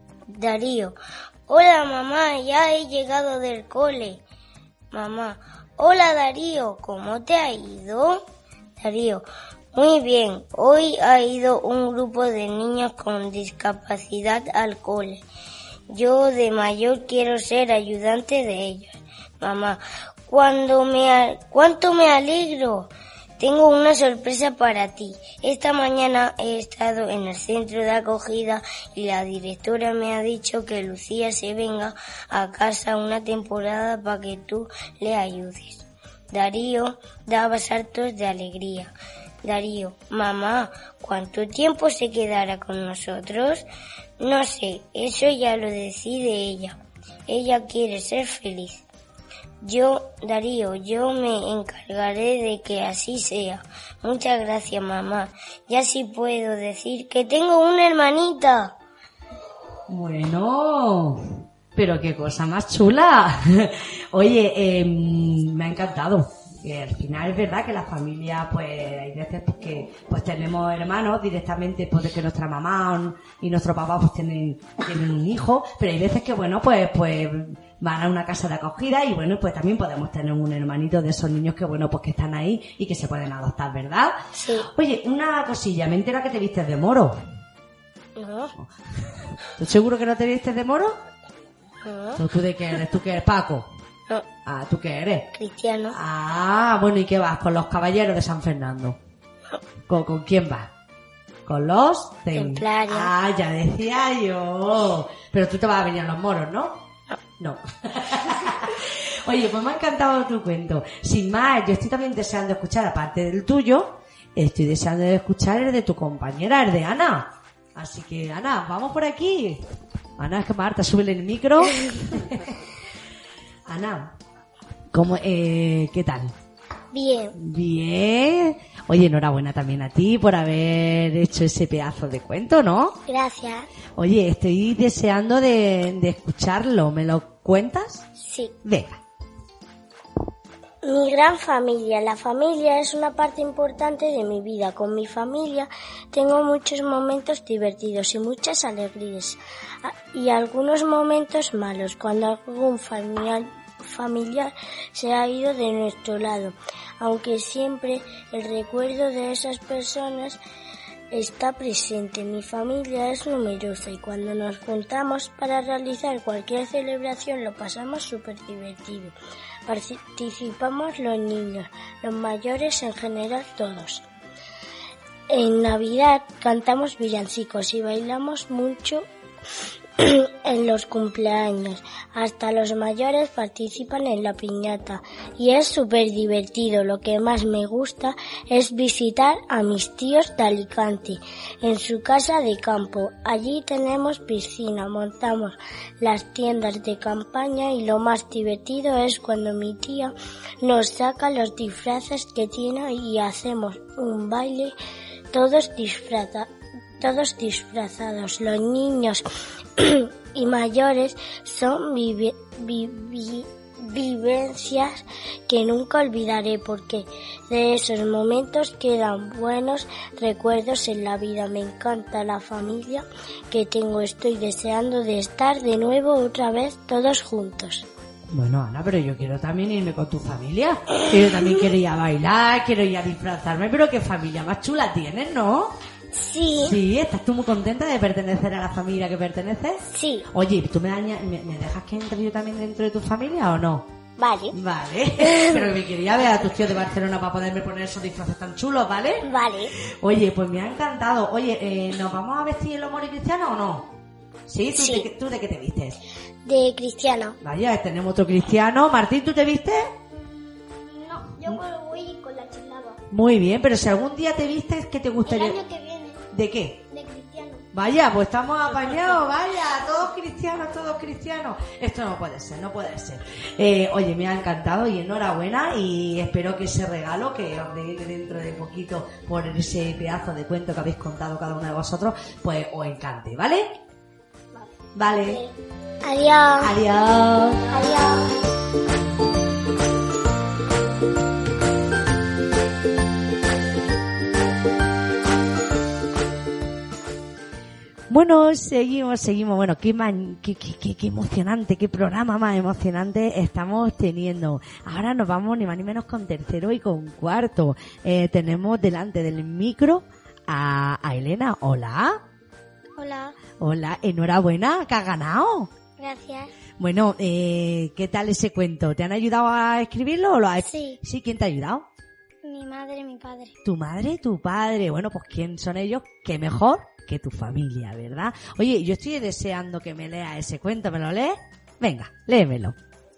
Darío: hola, mamá, ya he llegado del cole. Mamá: Hola Darío, ¿cómo te ha ido? Darío, muy bien. Hoy ha ido un grupo de niños con discapacidad al cole. Yo de mayor quiero ser ayudante de ellos. Mamá, cuando me, ¿cuánto me alegro? Tengo una sorpresa para ti. Esta mañana he estado en el centro de acogida y la directora me ha dicho que Lucía se venga a casa una temporada para que tú le ayudes. Darío daba saltos de alegría. Darío, mamá, ¿cuánto tiempo se quedará con nosotros? No sé, eso ya lo decide ella. Ella quiere ser feliz. Yo, Darío, yo me encargaré de que así sea. Muchas gracias, mamá. Ya sí puedo decir que tengo una hermanita. Bueno, pero qué cosa más chula. Oye, eh, me ha encantado. Que al final es verdad que las familias, pues hay veces pues, que pues tenemos hermanos directamente, pues de que nuestra mamá y nuestro papá pues tienen, tienen un hijo, pero hay veces que bueno, pues pues van a una casa de acogida y bueno, pues también podemos tener un hermanito de esos niños que bueno, pues que están ahí y que se pueden adoptar, ¿verdad? Sí. Oye, una cosilla, me entera que te vistes de moro. No. ¿Tú seguro que no te vistes de moro? No. ¿Tú, tú de qué eres? ¿Tú qué eres, Paco? No. Ah, ¿tú qué eres? Cristiano. Ah, bueno, ¿y qué vas? ¿Con los caballeros de San Fernando? ¿Con, con quién vas? ¿Con los Templarios. Ah, ya decía yo. Pero tú te vas a venir a los moros, ¿no? No. Oye, pues me ha encantado tu cuento. Sin más, yo estoy también deseando escuchar, aparte del tuyo, estoy deseando escuchar el de tu compañera, el de Ana. Así que, Ana, vamos por aquí. Ana, es que Marta, súbele el micro. Ana, ¿cómo, eh, ¿qué tal? Bien. Bien. Oye, enhorabuena también a ti por haber hecho ese pedazo de cuento, ¿no? Gracias. Oye, estoy deseando de, de escucharlo. ¿Me lo cuentas? Sí. Venga. Mi gran familia. La familia es una parte importante de mi vida. Con mi familia tengo muchos momentos divertidos y muchas alegrías. Y algunos momentos malos, cuando algún familiar, familiar se ha ido de nuestro lado. Aunque siempre el recuerdo de esas personas está presente. Mi familia es numerosa y cuando nos juntamos para realizar cualquier celebración lo pasamos súper divertido. Participamos los niños, los mayores, en general todos. En Navidad cantamos villancicos y bailamos mucho en los cumpleaños. Hasta los mayores participan en la piñata y es súper divertido. Lo que más me gusta es visitar a mis tíos de Alicante en su casa de campo. Allí tenemos piscina, montamos las tiendas de campaña y lo más divertido es cuando mi tía nos saca los disfraces que tiene y hacemos un baile todos disfrazados. Todos disfrazados. Los niños y mayores son vivi- vivi- vivencias que nunca olvidaré porque de esos momentos quedan buenos recuerdos en la vida. Me encanta la familia que tengo. Estoy deseando de estar de nuevo otra vez todos juntos. Bueno, Ana, pero yo quiero también irme con tu familia. Yo también quiero ir a bailar, quiero ir a disfrazarme, pero qué familia más chula tienes, ¿no? Sí. Sí, ¿estás tú muy contenta de pertenecer a la familia que perteneces? Sí. Oye, ¿tú me, daña- me, me dejas que entre yo también dentro de tu familia o no? Vale. Vale. Pero me quería ver a tus tíos de Barcelona para poderme poner esos disfraces tan chulos, ¿vale? Vale. Oye, pues me ha encantado. Oye, eh, ¿nos vamos a vestir en los moros cristianos o no? ¿Sí? ¿Tú, Sí. De, qué- ¿Tú de qué te vistes? De Cristiano. Vaya, tenemos otro cristiano. Martín, ¿tú te vistes? No, yo voy con la chilaba. Muy bien, pero si algún día te vistes, ¿qué te gustaría? que viene, ¿De qué? de Cristiano. Vaya, pues estamos apañados, vaya, todos cristianos, todos cristianos. Esto no puede ser, no puede ser. Eh, oye, me ha encantado y enhorabuena y espero que ese regalo que os dé dentro de poquito por ese pedazo de cuento que habéis contado cada uno de vosotros, pues os encante, ¿vale? Vale. Adiós. Adiós. Adiós. Bueno, seguimos, seguimos. Bueno, qué, man, qué, qué, qué, qué emocionante, qué programa más emocionante estamos teniendo. Ahora nos vamos ni más ni menos con tercero y con cuarto. Eh, tenemos delante del micro a, a Elena. Hola. Hola. Hola, enhorabuena, que has ganado. Gracias. Bueno, eh, ¿qué tal ese cuento? ¿Te han ayudado a escribirlo o lo has... Sí. Sí, ¿quién te ha ayudado? Mi madre y mi padre. Tu madre y tu padre. Bueno, pues ¿quién son ellos? ¿Qué mejor que tu familia, verdad? Oye, yo estoy deseando que me leas ese cuento. ¿Me lo lees? Venga, léemelo.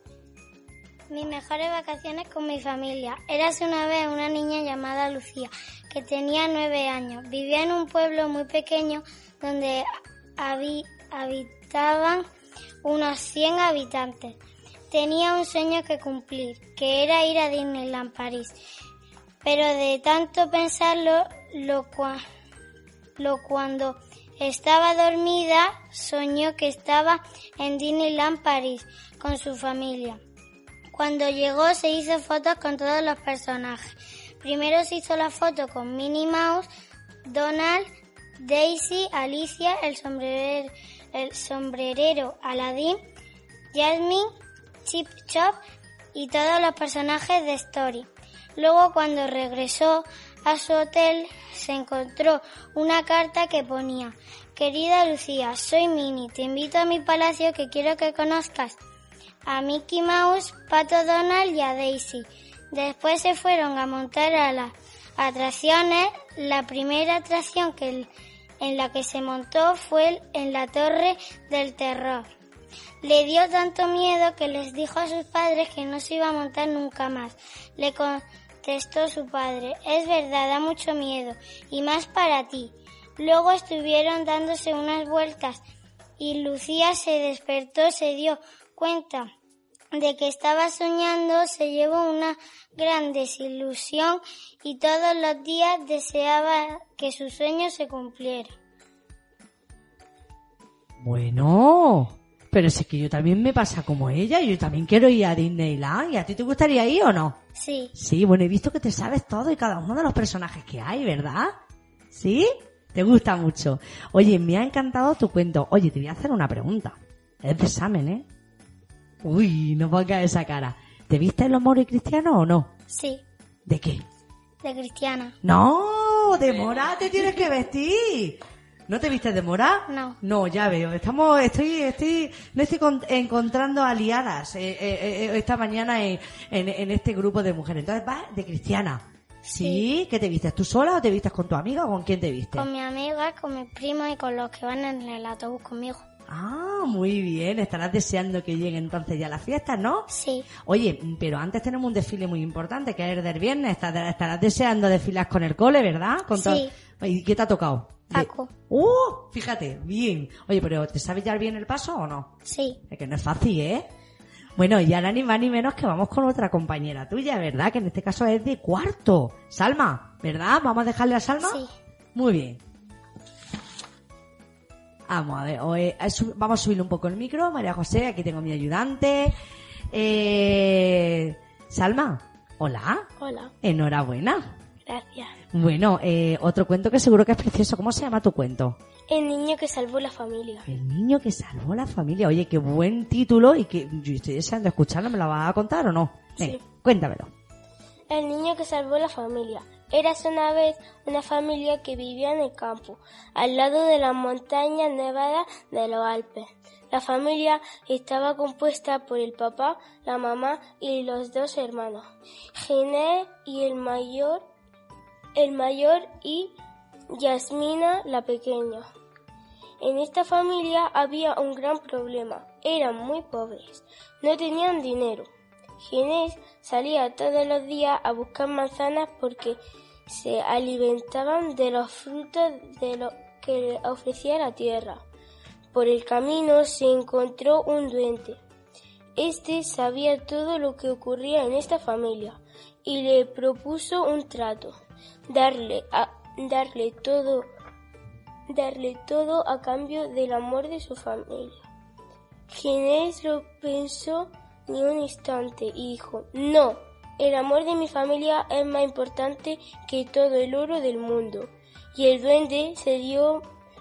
Mis mejores vacaciones con mi familia. Érase una vez una niña llamada Lucía, que tenía nueve años. Vivía en un pueblo muy pequeño donde habi- habitaban unos cien habitantes. Tenía un sueño que cumplir, que era ir a Disneyland París. Pero de tanto pensarlo, lo, cua- lo cuando estaba dormida, soñó que estaba en Disneyland París con su familia. Cuando llegó se hizo fotos con todos los personajes. Primero se hizo la foto con Minnie Mouse, Donald, Daisy, Alicia, el sombrerero, el sombrerero Aladdin, Jasmine, Chip Chop y todos los personajes de Story. Luego, cuando regresó a su hotel, se encontró una carta que ponía: Querida Lucía, soy Minnie, te invito a mi palacio que quiero que conozcas a Mickey Mouse, Pato Donald y a Daisy. Después se fueron a montar a las atracciones. La primera atracción que en la que se montó fue en la Torre del Terror. Le dio tanto miedo que les dijo a sus padres que no se iba a montar nunca más. Le contestó su padre: es verdad, da mucho miedo, y más para ti. Luego estuvieron dándose unas vueltas y Lucía se despertó, se dio cuenta de que estaba soñando, se llevó una gran desilusión y todos los días deseaba que su sueño se cumpliera. Bueno, pero si es que yo también me pasa como ella, yo también quiero ir a Disneyland. ¿Y a ti te gustaría ir o no? Sí. Sí, bueno, he visto que te sabes todo y cada uno de los personajes que hay, ¿verdad? ¿Sí? ¿Te gusta mucho? Oye, me ha encantado tu cuento. Oye, te voy a hacer una pregunta. Es de examen, ¿eh? Uy, no pongas esa cara. ¿Te viste los moros y cristianos o no? Sí. ¿De qué? De cristiana. No, de mora te tienes que vestir. ¿No te vistes de mora? No. No, ya veo. Estamos, estoy, estoy, me estoy con, encontrando aliadas eh, eh, eh, esta mañana en, en, en este grupo de mujeres. Entonces vas de cristiana. ¿Sí? Sí. ¿Qué te vistes? ¿Tú sola o te vistes con tu amiga o con quién te vistes? Con mi amiga, con mi primo y con los que van en el autobús conmigo. Ah, muy bien. Estarás deseando que llegue entonces ya las fiestas, ¿no? Sí. Oye, pero antes tenemos un desfile muy importante, que es el del viernes. Estarás, estarás deseando desfilar con el cole, ¿verdad? Con Sí. todo- ¿Y qué te ha tocado? Paco. De- ¡Uh! Fíjate, bien. Oye, pero ¿te sabes ya bien el paso o no? Sí. Es que no es fácil, ¿eh? Bueno, y ahora ni más ni menos que vamos con otra compañera tuya, ¿verdad? Que en este caso es de cuarto. Salma, ¿verdad? ¿Vamos a dejarle a Salma? Sí. Muy bien. Vamos a ver, hoy, a su- vamos a subirle un poco el micro. María José, aquí tengo mi ayudante. Eh, Salma, hola. Hola. Enhorabuena. Gracias. Bueno, eh, otro cuento que seguro que es precioso. ¿Cómo se llama tu cuento? El niño que salvó la familia. El niño que salvó la familia. Oye, qué buen título y que yo estoy deseando escucharlo. ¿Me lo vas a contar o no? Venga, Sí. cuéntamelo. El niño que salvó la familia. Érase una vez una familia que vivía en el campo, al lado de las montañas nevadas de los Alpes. La familia estaba compuesta por el papá, la mamá y los dos hermanos, Ginés y el mayor, el mayor y Yasmina la pequeña. En esta familia había un gran problema. Eran muy pobres, no tenían dinero. Ginés salía todos los días a buscar manzanas porque se alimentaban de los frutos de lo que le ofrecía la tierra. Por el camino se encontró un duende. Este sabía todo lo que ocurría en esta familia y le propuso un trato, darle a, darle todo, darle todo a cambio del amor de su familia. Ginés lo pensó ni un instante y dijo: no, el amor de mi familia es más importante que todo el oro del mundo. Y el duende se dio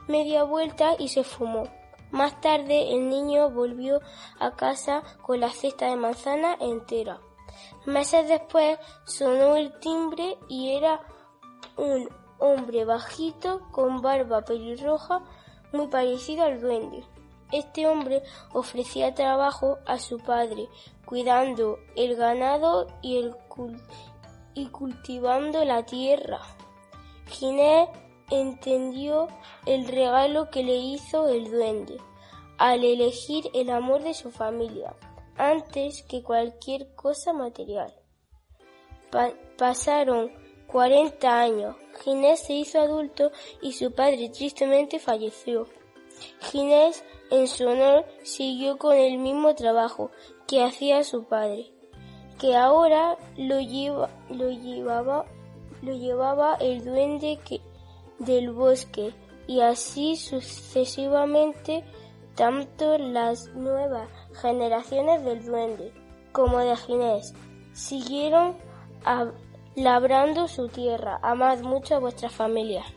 media vuelta y se fumó. Más tarde el niño volvió a casa con la cesta de manzana entera. Meses después sonó el timbre y era un hombre bajito con barba pelirroja muy parecido al duende. Este hombre ofrecía trabajo a su padre, cuidando el ganado y, el cul- y cultivando la tierra. Ginés entendió el regalo que le hizo el duende al elegir el amor de su familia antes que cualquier cosa material. Pa- pasaron cuarenta años. Ginés se hizo adulto y su padre tristemente falleció. Ginés, en su honor, siguió con el mismo trabajo que hacía su padre, que ahora lo, lleva, lo, llevaba, lo llevaba el duende que, del bosque, y así sucesivamente, tanto las nuevas generaciones del duende como de Ginés siguieron a, labrando su tierra. Amad mucho a vuestras familias.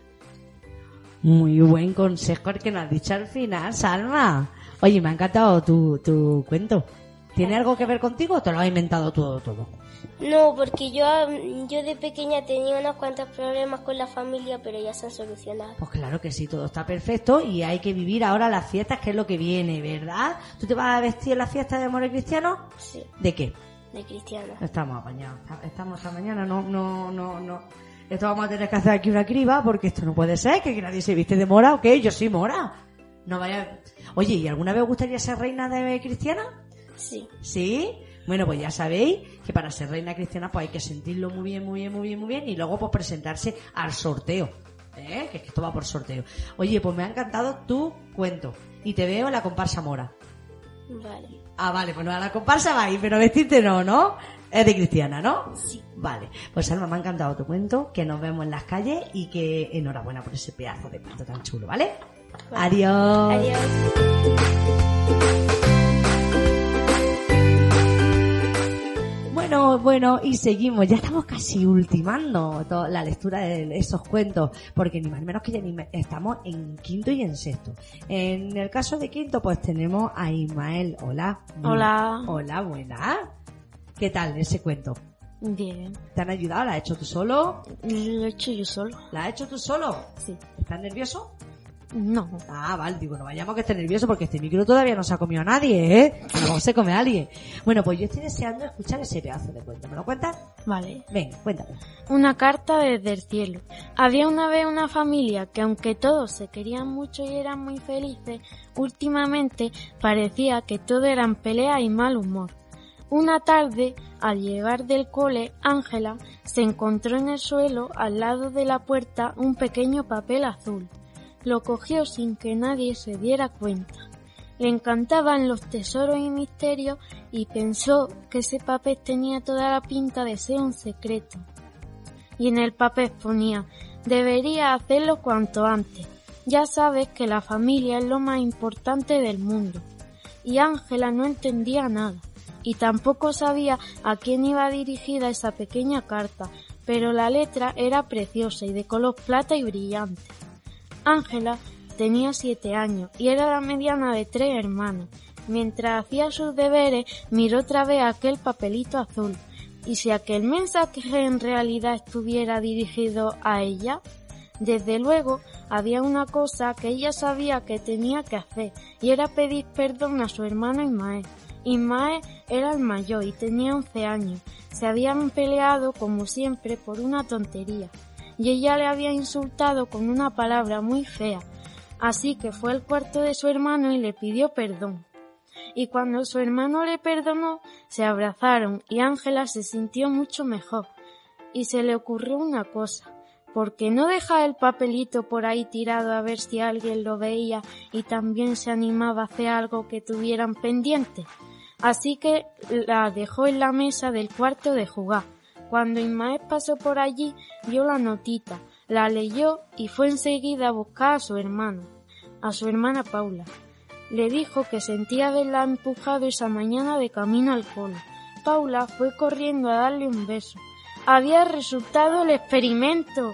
Muy buen consejo el que nos has dicho al final, Salma. Oye, me ha encantado tu, tu cuento. ¿Tiene algo que ver contigo o te lo has inventado todo, todo? No, porque yo, yo de pequeña tenía unos cuantos problemas con la familia, pero ya se han solucionado. Pues claro que sí, todo está perfecto y hay que vivir ahora las fiestas, que es lo que viene, ¿verdad? ¿Tú te vas a vestir en la fiesta de Amores Cristianos? Sí. ¿De qué? De cristiana. Estamos apañados, estamos esta mañana, no, no, no, no. Esto vamos a tener que hacer aquí una criba porque esto no puede ser, que nadie se viste de mora, ¿o qué? Yo soy mora. No vaya... Oye, ¿y alguna vez os gustaría ser reina de cristiana? Sí. ¿Sí? Bueno, pues ya sabéis que para ser reina cristiana pues hay que sentirlo muy bien, muy bien, muy bien, muy bien y luego pues presentarse al sorteo, ¿eh? Que es que esto va por sorteo. Oye, pues me ha encantado tu cuento y te veo en la comparsa mora. Vale. Ah, vale, pues no, a la comparsa vais, pero vestirte no, ¿no? Es de cristiana, ¿no? Sí. Vale, pues Alma, me ha encantado tu cuento, que nos vemos en las calles y que enhorabuena por ese pedazo de cuento tan chulo, ¿vale? Vale. Adiós. Adiós. Bueno, bueno, y seguimos. Ya estamos casi ultimando toda la lectura de esos cuentos, porque ni más ni menos que ya ni me- estamos en quinto y en sexto. En el caso de quinto, pues tenemos a Ismael. Hola. Hola. Hola, buena. ¿Qué tal ese cuento? Bien. ¿Te han ayudado? ¿La has hecho tú solo? Lo he hecho yo solo. ¿La has hecho tú solo? Sí. ¿Estás nervioso? No. Ah, vale, digo, no vayamos que esté nervioso porque este micro todavía no se ha comido a nadie, ¿eh? No se come a alguien. Bueno, pues yo estoy deseando escuchar ese pedazo de cuento. ¿Me lo cuentas? Vale. Venga, cuéntame. Una carta desde el cielo. Había una vez una familia que, aunque todos se querían mucho y eran muy felices, últimamente parecía que todo eran peleas y mal humor. Una tarde, al llegar del cole, Ángela se encontró en el suelo, al lado de la puerta, un pequeño papel azul. Lo cogió sin que nadie se diera cuenta. Le encantaban los tesoros y misterios y pensó que ese papel tenía toda la pinta de ser un secreto. Y en el papel ponía: debería hacerlo cuanto antes. Ya sabes que la familia es lo más importante del mundo. Y Ángela no entendía nada, y tampoco sabía a quién iba dirigida esa pequeña carta, pero la letra era preciosa y de color plata y brillante. Ángela tenía siete años y era la mediana de tres hermanos. Mientras hacía sus deberes, miró otra vez aquel papelito azul. ¿Y si aquel mensaje en realidad estuviera dirigido a ella? Desde luego, había una cosa que ella sabía que tenía que hacer, y era pedir perdón a su hermano Ismael. Ismael era el mayor y tenía once años. Se habían peleado, como siempre, por una tontería, y ella le había insultado con una palabra muy fea. Así que fue al cuarto de su hermano y le pidió perdón. Y cuando su hermano le perdonó, se abrazaron y Ángela se sintió mucho mejor. Y se le ocurrió una cosa: ¿por qué no dejar el papelito por ahí tirado a ver si alguien lo veía y también se animaba a hacer algo que tuvieran pendiente? Así que la dejó en la mesa del cuarto de jugar. Cuando Ismael pasó por allí, vio la notita, la leyó y fue enseguida a buscar a su hermano, a su hermana Paula. Le dijo que sentía haberla empujado esa mañana de camino al cole. Paula fue corriendo a darle un beso. Había resultado el experimento.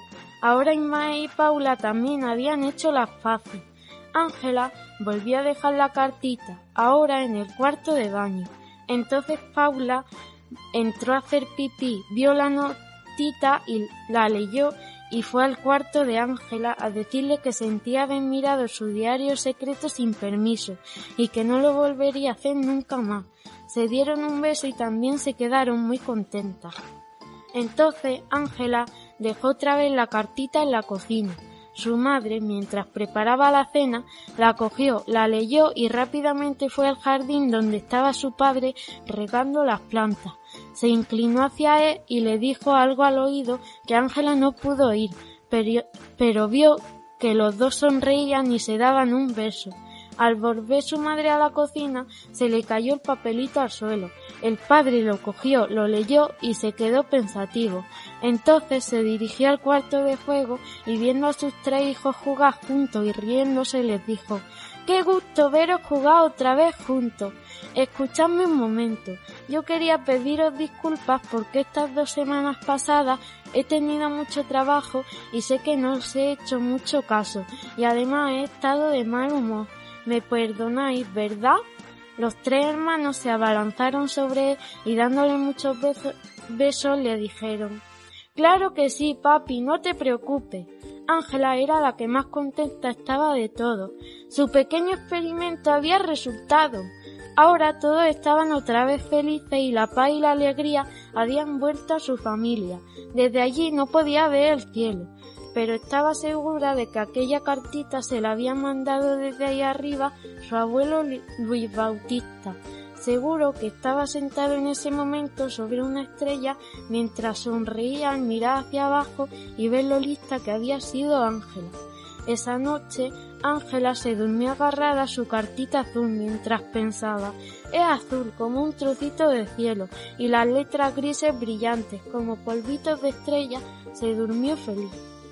Ahora Ismael y Paula también habían hecho las paces. Ángela volvió a dejar la cartita, ahora en el cuarto de baño. Entonces Paula entró a hacer pipí, vio la notita y la leyó y fue al cuarto de Ángela a decirle que sentía haber mirado su diario secreto sin permiso y que no lo volvería a hacer nunca más. Se dieron un beso y también se quedaron muy contentas. Entonces Ángela dejó otra vez la cartita en la cocina. Su madre, mientras preparaba la cena, la cogió, la leyó y rápidamente fue al jardín donde estaba su padre regando las plantas. Se inclinó hacia él y le dijo algo al oído que Ángela no pudo oír, pero, pero vio que los dos sonreían y se daban un beso. Al volver su madre a la cocina, se le cayó el papelito al suelo. El padre lo cogió, lo leyó y se quedó pensativo. Entonces se dirigió al cuarto de juego y viendo a sus tres hijos jugar juntos y riéndose les dijo: ¡Qué gusto veros jugar otra vez juntos! Escuchadme un momento. Yo quería pediros disculpas porque estas dos semanas pasadas he tenido mucho trabajo y sé que no os he hecho mucho caso y además he estado de mal humor. ¿Me perdonáis, verdad? Los tres hermanos se abalanzaron sobre él y dándole muchos besos, besos le dijeron: «Claro que sí, papi, no te preocupes». Ángela era la que más contenta estaba de todo. Su pequeño experimento había resultado. Ahora todos estaban otra vez felices y la paz y la alegría habían vuelto a su familia. Desde allí no podía ver el cielo, pero estaba segura de que aquella cartita se la había mandado desde ahí arriba su abuelo Luis Bautista. Seguro que estaba sentado en ese momento sobre una estrella mientras sonreía al mirar hacia abajo y ver lo lista que había sido Ángela. Esa noche Ángela se durmió agarrada a su cartita azul mientras pensaba: es azul como un trocito de cielo y las letras grises brillantes como polvitos de estrella. Se durmió feliz.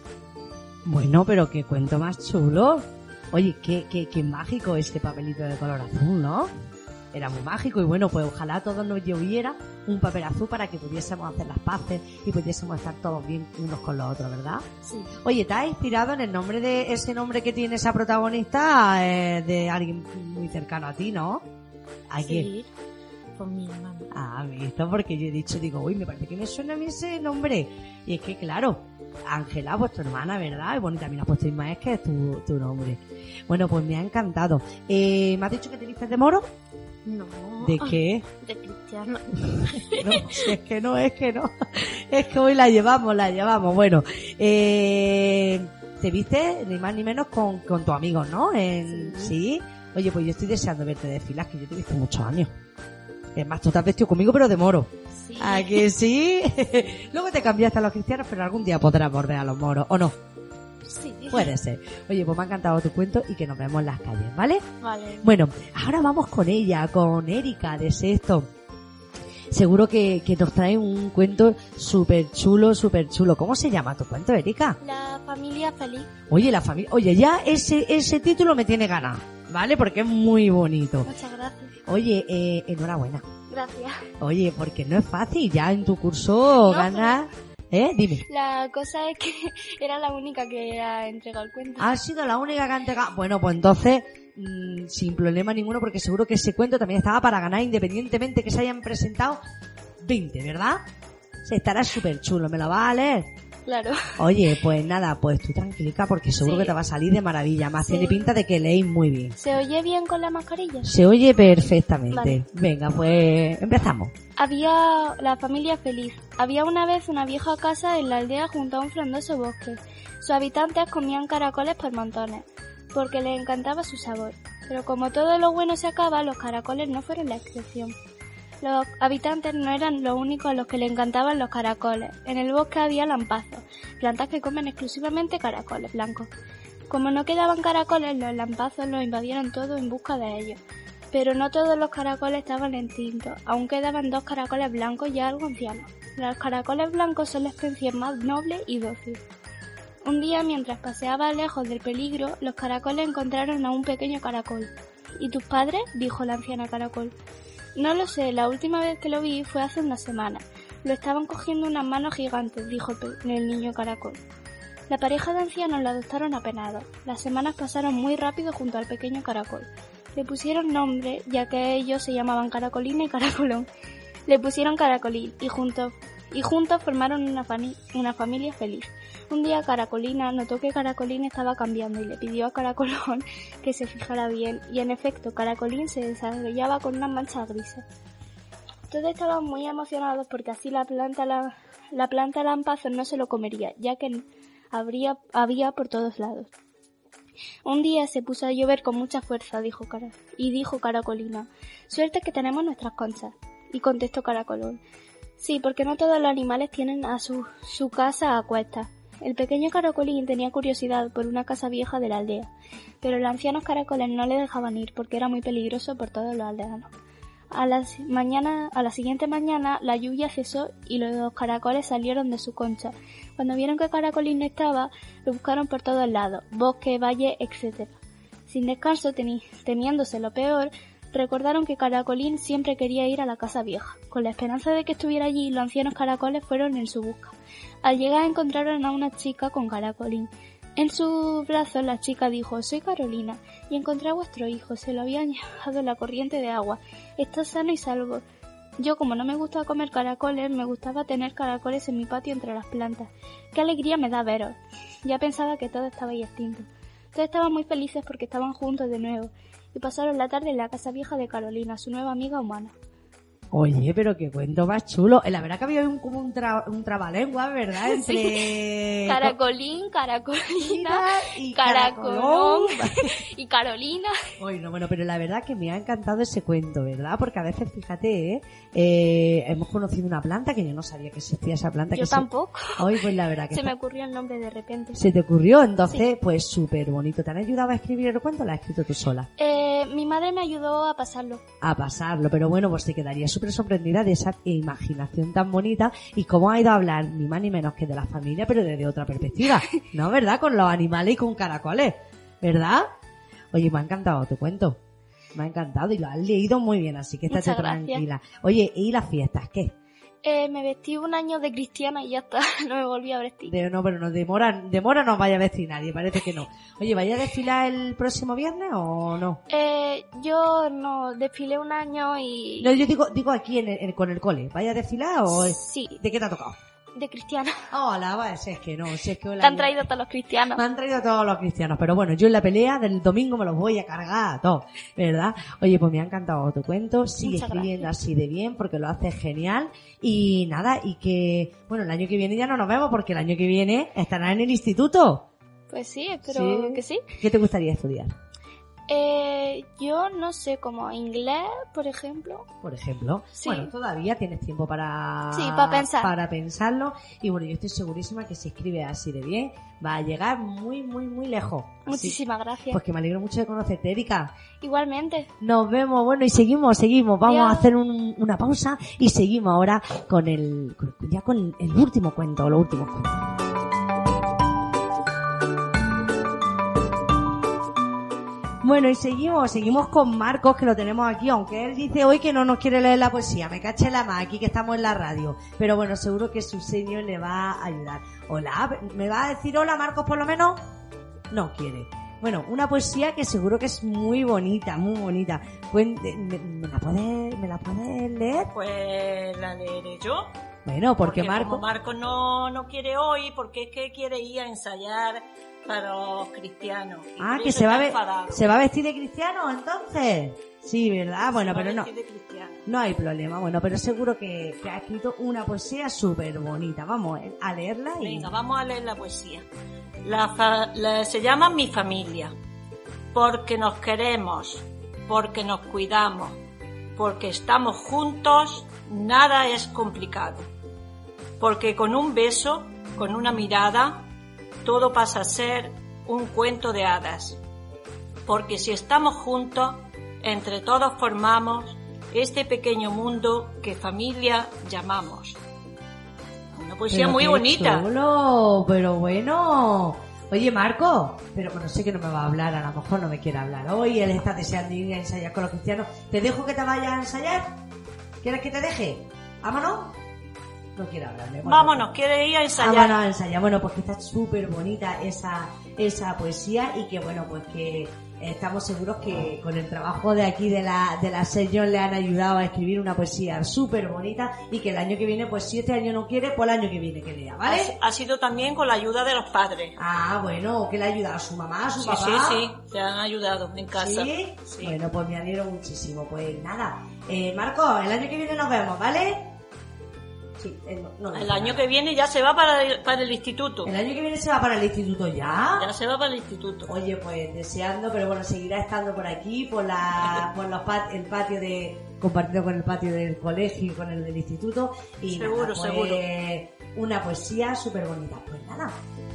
Bueno, pero qué cuento más chulo. Oye, qué, qué, qué mágico este papelito de color azul, ¿no? Era muy mágico y bueno, pues ojalá a todos nos lloviera un papel azul para que pudiésemos hacer las paces y pudiésemos estar todos bien unos con los otros, ¿verdad? Sí. Oye, ¿te has inspirado en el nombre de ese nombre que tiene esa protagonista eh, de alguien muy cercano a ti, ¿no? ¿A quién? Sí, con mi hermana. Ah, visto, porque yo he dicho, digo, uy, me parece que me suena a mí ese nombre. Y es que, claro, Ángela, pues tu hermana, ¿verdad? Y bueno, y también has puesto Ismael, que es tu, tu nombre. Bueno, pues me ha encantado. Eh, ¿Me has dicho que te vistes de moro? No. ¿De qué? De cristiano. No, es que no, es que no. Es que hoy la llevamos, la llevamos. Bueno, eh, te viste ni más ni menos con, con tu amigo, ¿no? En, sí. ¿Sí? Oye, pues yo estoy deseando verte de filas, que yo te he visto muchos años. Es más, tú te has vestido conmigo, pero de moro. Sí. ¿A que sí? Luego te cambiaste a los cristianos, pero algún día podrás volver a los moros, ¿o no? Sí. Puede ser. Oye, pues me ha encantado tu cuento y que nos vemos en las calles, ¿vale? Vale. Bueno, ahora vamos con ella, con Erika de Sexto. Seguro que, que nos trae un cuento súper chulo, súper chulo. ¿Cómo se llama tu cuento, Erika? La familia feliz. Oye, la familia, oye, ya ese, ese título me tiene ganas, ¿vale? Porque es muy bonito. Muchas gracias. Oye, eh, enhorabuena. Gracias. Oye, porque no es fácil ya en tu curso No, ganar. ¿Eh? Dime. La cosa es que era la única que ha entregado el cuento. ¿Has sido la única que ha entregado? Bueno, pues entonces, mmm, sin problema ninguno, porque seguro que ese cuento también estaba para ganar, independientemente que se hayan presentado veinte, ¿verdad? Se estará súper chulo, ¿me lo vas a leer? Claro. Oye, pues nada, pues tú tranquilica porque seguro Sí. que te va a salir de maravilla. Más Sí. tiene pinta de que leéis muy bien. ¿Se oye bien con la mascarilla? Se oye perfectamente. Vale. Venga, pues empezamos. Había la familia feliz. Había una vez una vieja casa en la aldea junto a un frondoso bosque. Sus habitantes comían caracoles por montones, porque les encantaba su sabor. Pero como todo lo bueno se acaba, los caracoles no fueron la excepción. Los habitantes no eran los únicos a los que les encantaban los caracoles. En el bosque había lampazos, plantas que comen exclusivamente caracoles blancos. Como no quedaban caracoles, los lampazos los invadieron todos en busca de ellos. Pero no todos los caracoles estaban extintos, aún quedaban dos caracoles blancos ya algo ancianos. Los caracoles blancos son la especie más noble y dócil. Un día, mientras paseaba lejos del peligro, los caracoles encontraron a un pequeño caracol. ¿Y tus padres?, dijo la anciana caracol. No lo sé, la última vez que lo vi fue hace una semana. Lo estaban cogiendo unas manos gigantes, dijo el niño caracol. La pareja de ancianos la adoptaron apenados. Las semanas pasaron muy rápido junto al pequeño caracol. Le pusieron nombre, ya que ellos se llamaban Caracolina y Caracolón. Le pusieron Caracolín y juntos, y juntos formaron una, fami- una familia feliz. Un día Caracolina notó que Caracolín estaba cambiando y le pidió a Caracolón que se fijara bien, y en efecto Caracolín se desarrollaba con unas manchas grises. Todos estaban muy emocionados porque así la planta, la, la planta lampazo no se lo comería, ya que habría, había por todos lados. Un día se puso a llover con mucha fuerza, dijo Cara, y dijo Caracolina, suerte que tenemos nuestras conchas. Y contestó Caracolón, sí, porque no todos los animales tienen a su, su casa a cuestas. El pequeño Caracolín tenía curiosidad por una casa vieja de la aldea, pero los ancianos caracoles no le dejaban ir porque era muy peligroso por todos los aldeanos. A la, mañana, a la siguiente mañana la lluvia cesó y los caracoles salieron de su concha. Cuando vieron que Caracolín no estaba, lo buscaron por todos lados, bosque, valle, etcétera. Sin descanso, teni, temiéndose lo peor, recordaron que Caracolín siempre quería ir a la casa vieja. Con la esperanza de que estuviera allí, los ancianos caracoles fueron en su busca. Al llegar encontraron a una chica con Caracolín. En sus brazos la chica dijo, soy Carolina, y encontré a vuestro hijo, se lo habían llevado en la corriente de agua. Está sano y salvo. Yo, como no me gusta comer caracoles, me gustaba tener caracoles en mi patio entre las plantas. ¡Qué alegría me da veros! Ya pensaba que todo estaba ahí extinto. Todos estaban muy felices porque estaban juntos de nuevo, y pasaron la tarde en la casa vieja de Carolina, su nueva amiga humana. Oye, pero qué cuento más chulo. La verdad que había un, como un, tra, un trabalengua, ¿verdad? Entre... Sí. Caracolín, Caracolina, y Caracolón y Carolina. Oye, no, bueno, pero la verdad que me ha encantado ese cuento, ¿verdad? Porque a veces, fíjate, ¿eh? Eh, hemos conocido una planta que yo no sabía que existía esa planta. Yo que tampoco. Se... Hoy, pues la verdad que... Se está... me ocurrió el nombre de repente. ¿Se te ocurrió? Entonces, sí. Pues súper bonito. ¿Te han ayudado a escribir el cuento o lo has escrito tú sola? Eh, mi madre me ayudó a pasarlo. A pasarlo, pero bueno, pues te quedaría súper sorprendida de esa imaginación tan bonita y cómo ha ido a hablar ni más ni menos que de la familia, pero desde otra perspectiva, ¿no? ¿Verdad? Con los animales y con caracoles, ¿verdad? Oye, me ha encantado tu cuento, me ha encantado y lo has leído muy bien, así que estate tranquila. Oye, ¿y las fiestas qué? Eh, me vestí un año de cristiana y ya está, no me volví a vestir. De, no, pero no, demora, demora no vaya a vestir nadie, parece que no. Oye, ¿vaya a desfilar el próximo viernes o no? Eh, yo no, desfilé un año y... No, yo digo, digo aquí en el, en, con el cole, ¿vaya a desfilar o...? Sí. ¿De qué te ha tocado? De cristiana. Hola, va, si es que no, si es que... Te han traído todos los cristianos. Me han traído todos los cristianos, pero bueno, yo en la pelea del domingo me los voy a cargar a todos, ¿verdad? Oye, pues me ha encantado tu cuento, sigue Muchas escribiendo gracias. así de bien porque lo haces genial y nada, y que, bueno, el año que viene ya no nos vemos porque el año que viene estarás en el instituto. Pues sí, espero ¿Sí? que sí. ¿Qué te gustaría estudiar? Eh, yo no sé, como inglés, por ejemplo. Por ejemplo. Sí. Bueno, todavía tienes tiempo para... Sí, para pensar. Para pensarlo. Y bueno, yo estoy segurísima que si escribes así de bien, va a llegar muy, muy, muy lejos. Así, Muchísimas gracias. pues que me alegro mucho de conocerte, Erika. Igualmente. Nos vemos, bueno, y seguimos, seguimos. Vamos Adiós. a hacer un, una pausa y seguimos ahora con el, con, ya con el, el último cuento, los últimos cuentos. Bueno, y seguimos, seguimos con Marcos, que lo tenemos aquí, aunque él dice hoy que no nos quiere leer la poesía, me caché la más aquí que estamos en la radio, pero bueno, seguro que su señor le va a ayudar. Hola, ¿me va a decir hola Marcos por lo menos? No quiere. Bueno, una poesía que seguro que es muy bonita, muy bonita. ¿Me, me la puedes, me la puedes leer? Pues la leeré yo. Bueno, porque, porque Marcos... como Marcos no, no quiere hoy, porque es que quiere ir a ensayar para los cristianos. Ah, que se va, ve- se va a vestir de cristiano, entonces. Sí, ¿verdad? Bueno, pero no. No hay problema, bueno, pero seguro que, que ha escrito una poesía súper bonita. Vamos a leerla y... Venga, vamos a leer la poesía. La fa- la, se llama Mi familia. Porque nos queremos, porque nos cuidamos, porque estamos juntos, nada es complicado. Porque con un beso, con una mirada, todo pasa a ser un cuento de hadas. Porque si estamos juntos, entre todos formamos este pequeño mundo que familia llamamos. Una poesía pero muy bonita. Chulo, pero bueno. Oye, Marco, pero bueno, sé que no me va a hablar, a lo mejor no me quiere hablar hoy, él está deseando ir a ensayar con los cristianos. ¿Te dejo que te vayas a ensayar? ¿Quieres que te deje? ¿Vámonos? no quiere hablarme. Bueno, Vámonos, pues, quiere ir a ensayar. Ah, bueno, a ensayar. Bueno, pues que está súper bonita esa, esa poesía y que bueno, pues que estamos seguros que con el trabajo de aquí de la de la señor le han ayudado a escribir una poesía súper bonita y que el año que viene, pues si este año no quiere, pues el año que viene que lea, ¿vale? Ha, ha sido también con la ayuda de los padres. Ah, bueno, que le ha ayudado a su mamá, a su Sí, papá. sí, sí, se han ayudado en casa. ¿Sí? Sí. Bueno, pues me alegro muchísimo. Pues nada, eh, Marco, el año que viene nos vemos, ¿vale? Sí, eh, no, no El año que viene ya se va para el, para el instituto. El año que viene se va para el instituto ya. Ya se va para el instituto. Oye, pues deseando, pero bueno, seguirá estando por aquí, por la, por los pat el patio de, compartido con el patio del colegio y con el del instituto. Y Seguro, nada, pues, seguro. Una poesía súper bonita. Pues nada.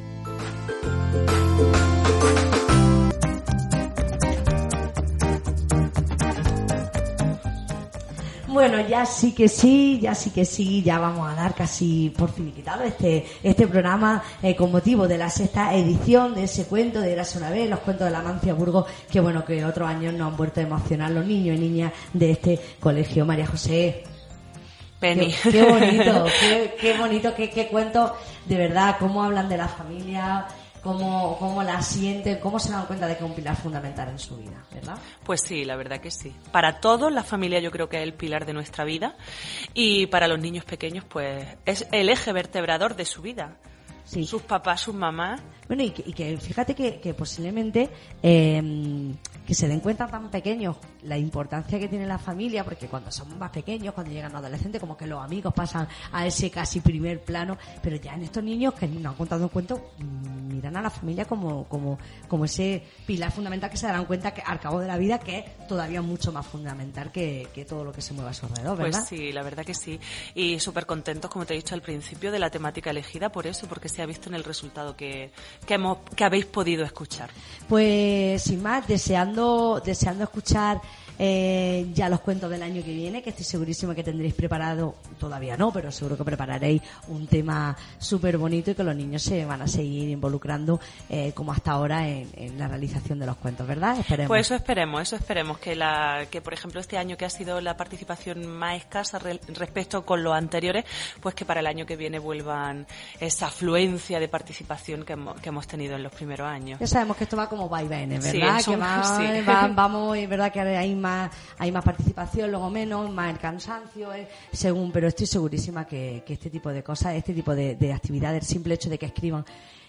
Bueno, ya sí que sí, ya sí que sí, ya vamos a dar casi por finiquitado este este programa eh, con motivo de la sexta edición de ese cuento de Érase una vez, los cuentos de la Mancia Burgos, que bueno, que otros años nos han vuelto a emocionar los niños y niñas de este colegio. María José, Penny. Qué, qué bonito, qué, qué bonito, qué, qué cuento, de verdad, cómo hablan de la familia, cómo, cómo la sienten, cómo se dan cuenta de que es un pilar fundamental en su vida, ¿verdad? Pues sí, la verdad que sí. Para todos, la familia yo creo que es el pilar de nuestra vida y para los niños pequeños, pues es el eje vertebrador de su vida. Sí. Sus papás, sus mamás. Bueno, y que, y que fíjate que, que posiblemente eh, que se den cuenta tan pequeños la importancia que tiene la familia, porque cuando somos más pequeños, cuando llegan los adolescentes, como que los amigos pasan a ese casi primer plano, pero ya en estos niños que nos han contado un cuento, miran a la familia como, como, como ese pilar fundamental, que se darán cuenta que al cabo de la vida que es todavía mucho más fundamental que, que todo lo que se mueva a su alrededor, ¿verdad? Pues sí, la verdad que sí. Y súper contentos, como te he dicho al principio, de la temática elegida por eso, porque se ha visto en el resultado que, que, hemos, que habéis podido escuchar. Pues sin más, deseando, deseando escuchar eh, ya los cuentos del año que viene, que estoy segurísima que tendréis preparado, todavía no, pero seguro que prepararéis un tema súper bonito y que los niños se van a seguir involucrando eh, como hasta ahora en, en la realización de los cuentos, ¿verdad? Esperemos. Pues eso esperemos, eso esperemos, que la que por ejemplo este año que ha sido la participación más escasa re, respecto con los anteriores, pues que para el año que viene vuelvan esa afluencia de participación que hemos, que hemos tenido en los primeros años. Ya sabemos que esto va como vaivenes, ¿verdad? Sí, son, que va, sí. va, vamos, es verdad que hay más hay más participación, luego menos, más el cansancio, eh, según, pero estoy segurísima que, que este tipo de cosas, este tipo de, de actividades, el simple hecho de que escriban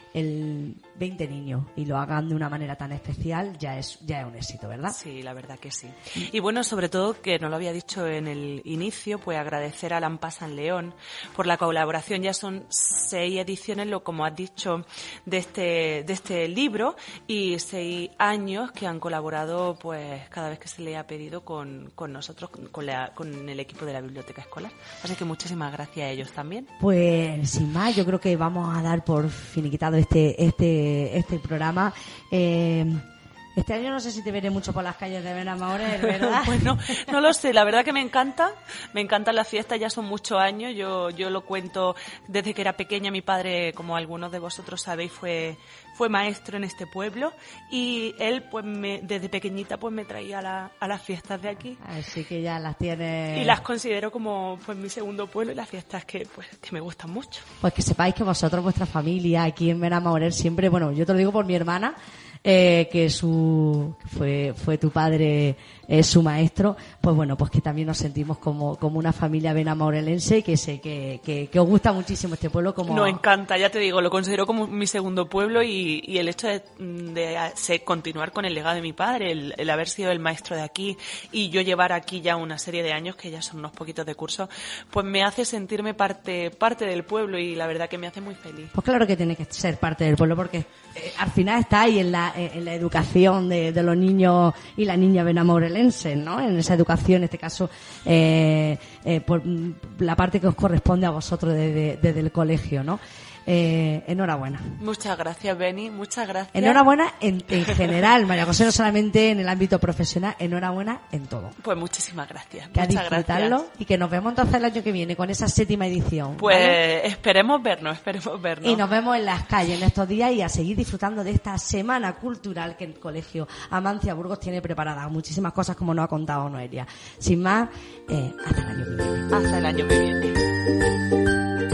el veinte niños y lo hagan de una manera tan especial ya es ya es un éxito, ¿verdad? Sí, la verdad que sí. Y bueno, sobre todo, que no lo había dicho en el inicio, pues agradecer a Lampa San León por la colaboración. Ya son seis ediciones, lo como has dicho, de este de este libro y seis años que han colaborado, pues cada vez que se le ha pedido con, con nosotros, con, la, con el equipo de la biblioteca escolar. Así que muchísimas gracias a ellos también. Pues sin más, yo creo que vamos a dar por finiquitado este este este programa. Eh, este año no sé si te veré mucho por las calles de Benamahorel, ¿verdad? Bueno, no lo sé, la verdad que me encanta, me encantan las fiestas, ya son muchos años, yo yo lo cuento desde que era pequeña. Mi padre, como algunos de vosotros sabéis, fue fue maestro en este pueblo y él pues me, desde pequeñita pues me traía a, la, a las fiestas de aquí. Así que ya las tienes. Y las considero como pues mi segundo pueblo y las fiestas que pues que me gustan mucho. Pues que sepáis que vosotros, vuestra familia aquí en Benamahorel siempre, bueno, yo te lo digo por mi hermana, eh, que su fue fue tu padre eh, su maestro, pues bueno, pues que también nos sentimos como como una familia benamahorelense y que sé que, que, que os gusta muchísimo este pueblo. Como Nos encanta, ya te digo, lo considero como mi segundo pueblo y, y el hecho de, de, de continuar con el legado de mi padre, el, el haber sido el maestro de aquí y yo llevar aquí ya una serie de años, que ya son unos poquitos de curso, pues me hace sentirme parte parte del pueblo y la verdad que me hace muy feliz. Pues claro que tiene que ser parte del pueblo, porque eh, al final está ahí en la, en la educación de, de los niños y la niña benamahorellenses, ¿no? En esa educación, en este caso, eh, eh, por la parte que os corresponde a vosotros desde, desde el colegio, ¿no? Eh, enhorabuena. Muchas gracias, Beni, muchas gracias. Enhorabuena en, en general, María José, no solamente en el ámbito profesional, enhorabuena en todo. Pues muchísimas gracias. Que a muchas disfrutarlo gracias. Y que nos vemos entonces el año que viene con esa séptima edición. Pues ¿vale? esperemos vernos, esperemos vernos. Y nos vemos en las calles en estos días y a seguir disfrutando de esta semana cultural que el Colegio Amancia Burgos tiene preparada. Muchísimas cosas como nos ha contado Noelia. Sin más, eh, hasta el año que viene. Hasta el año que viene.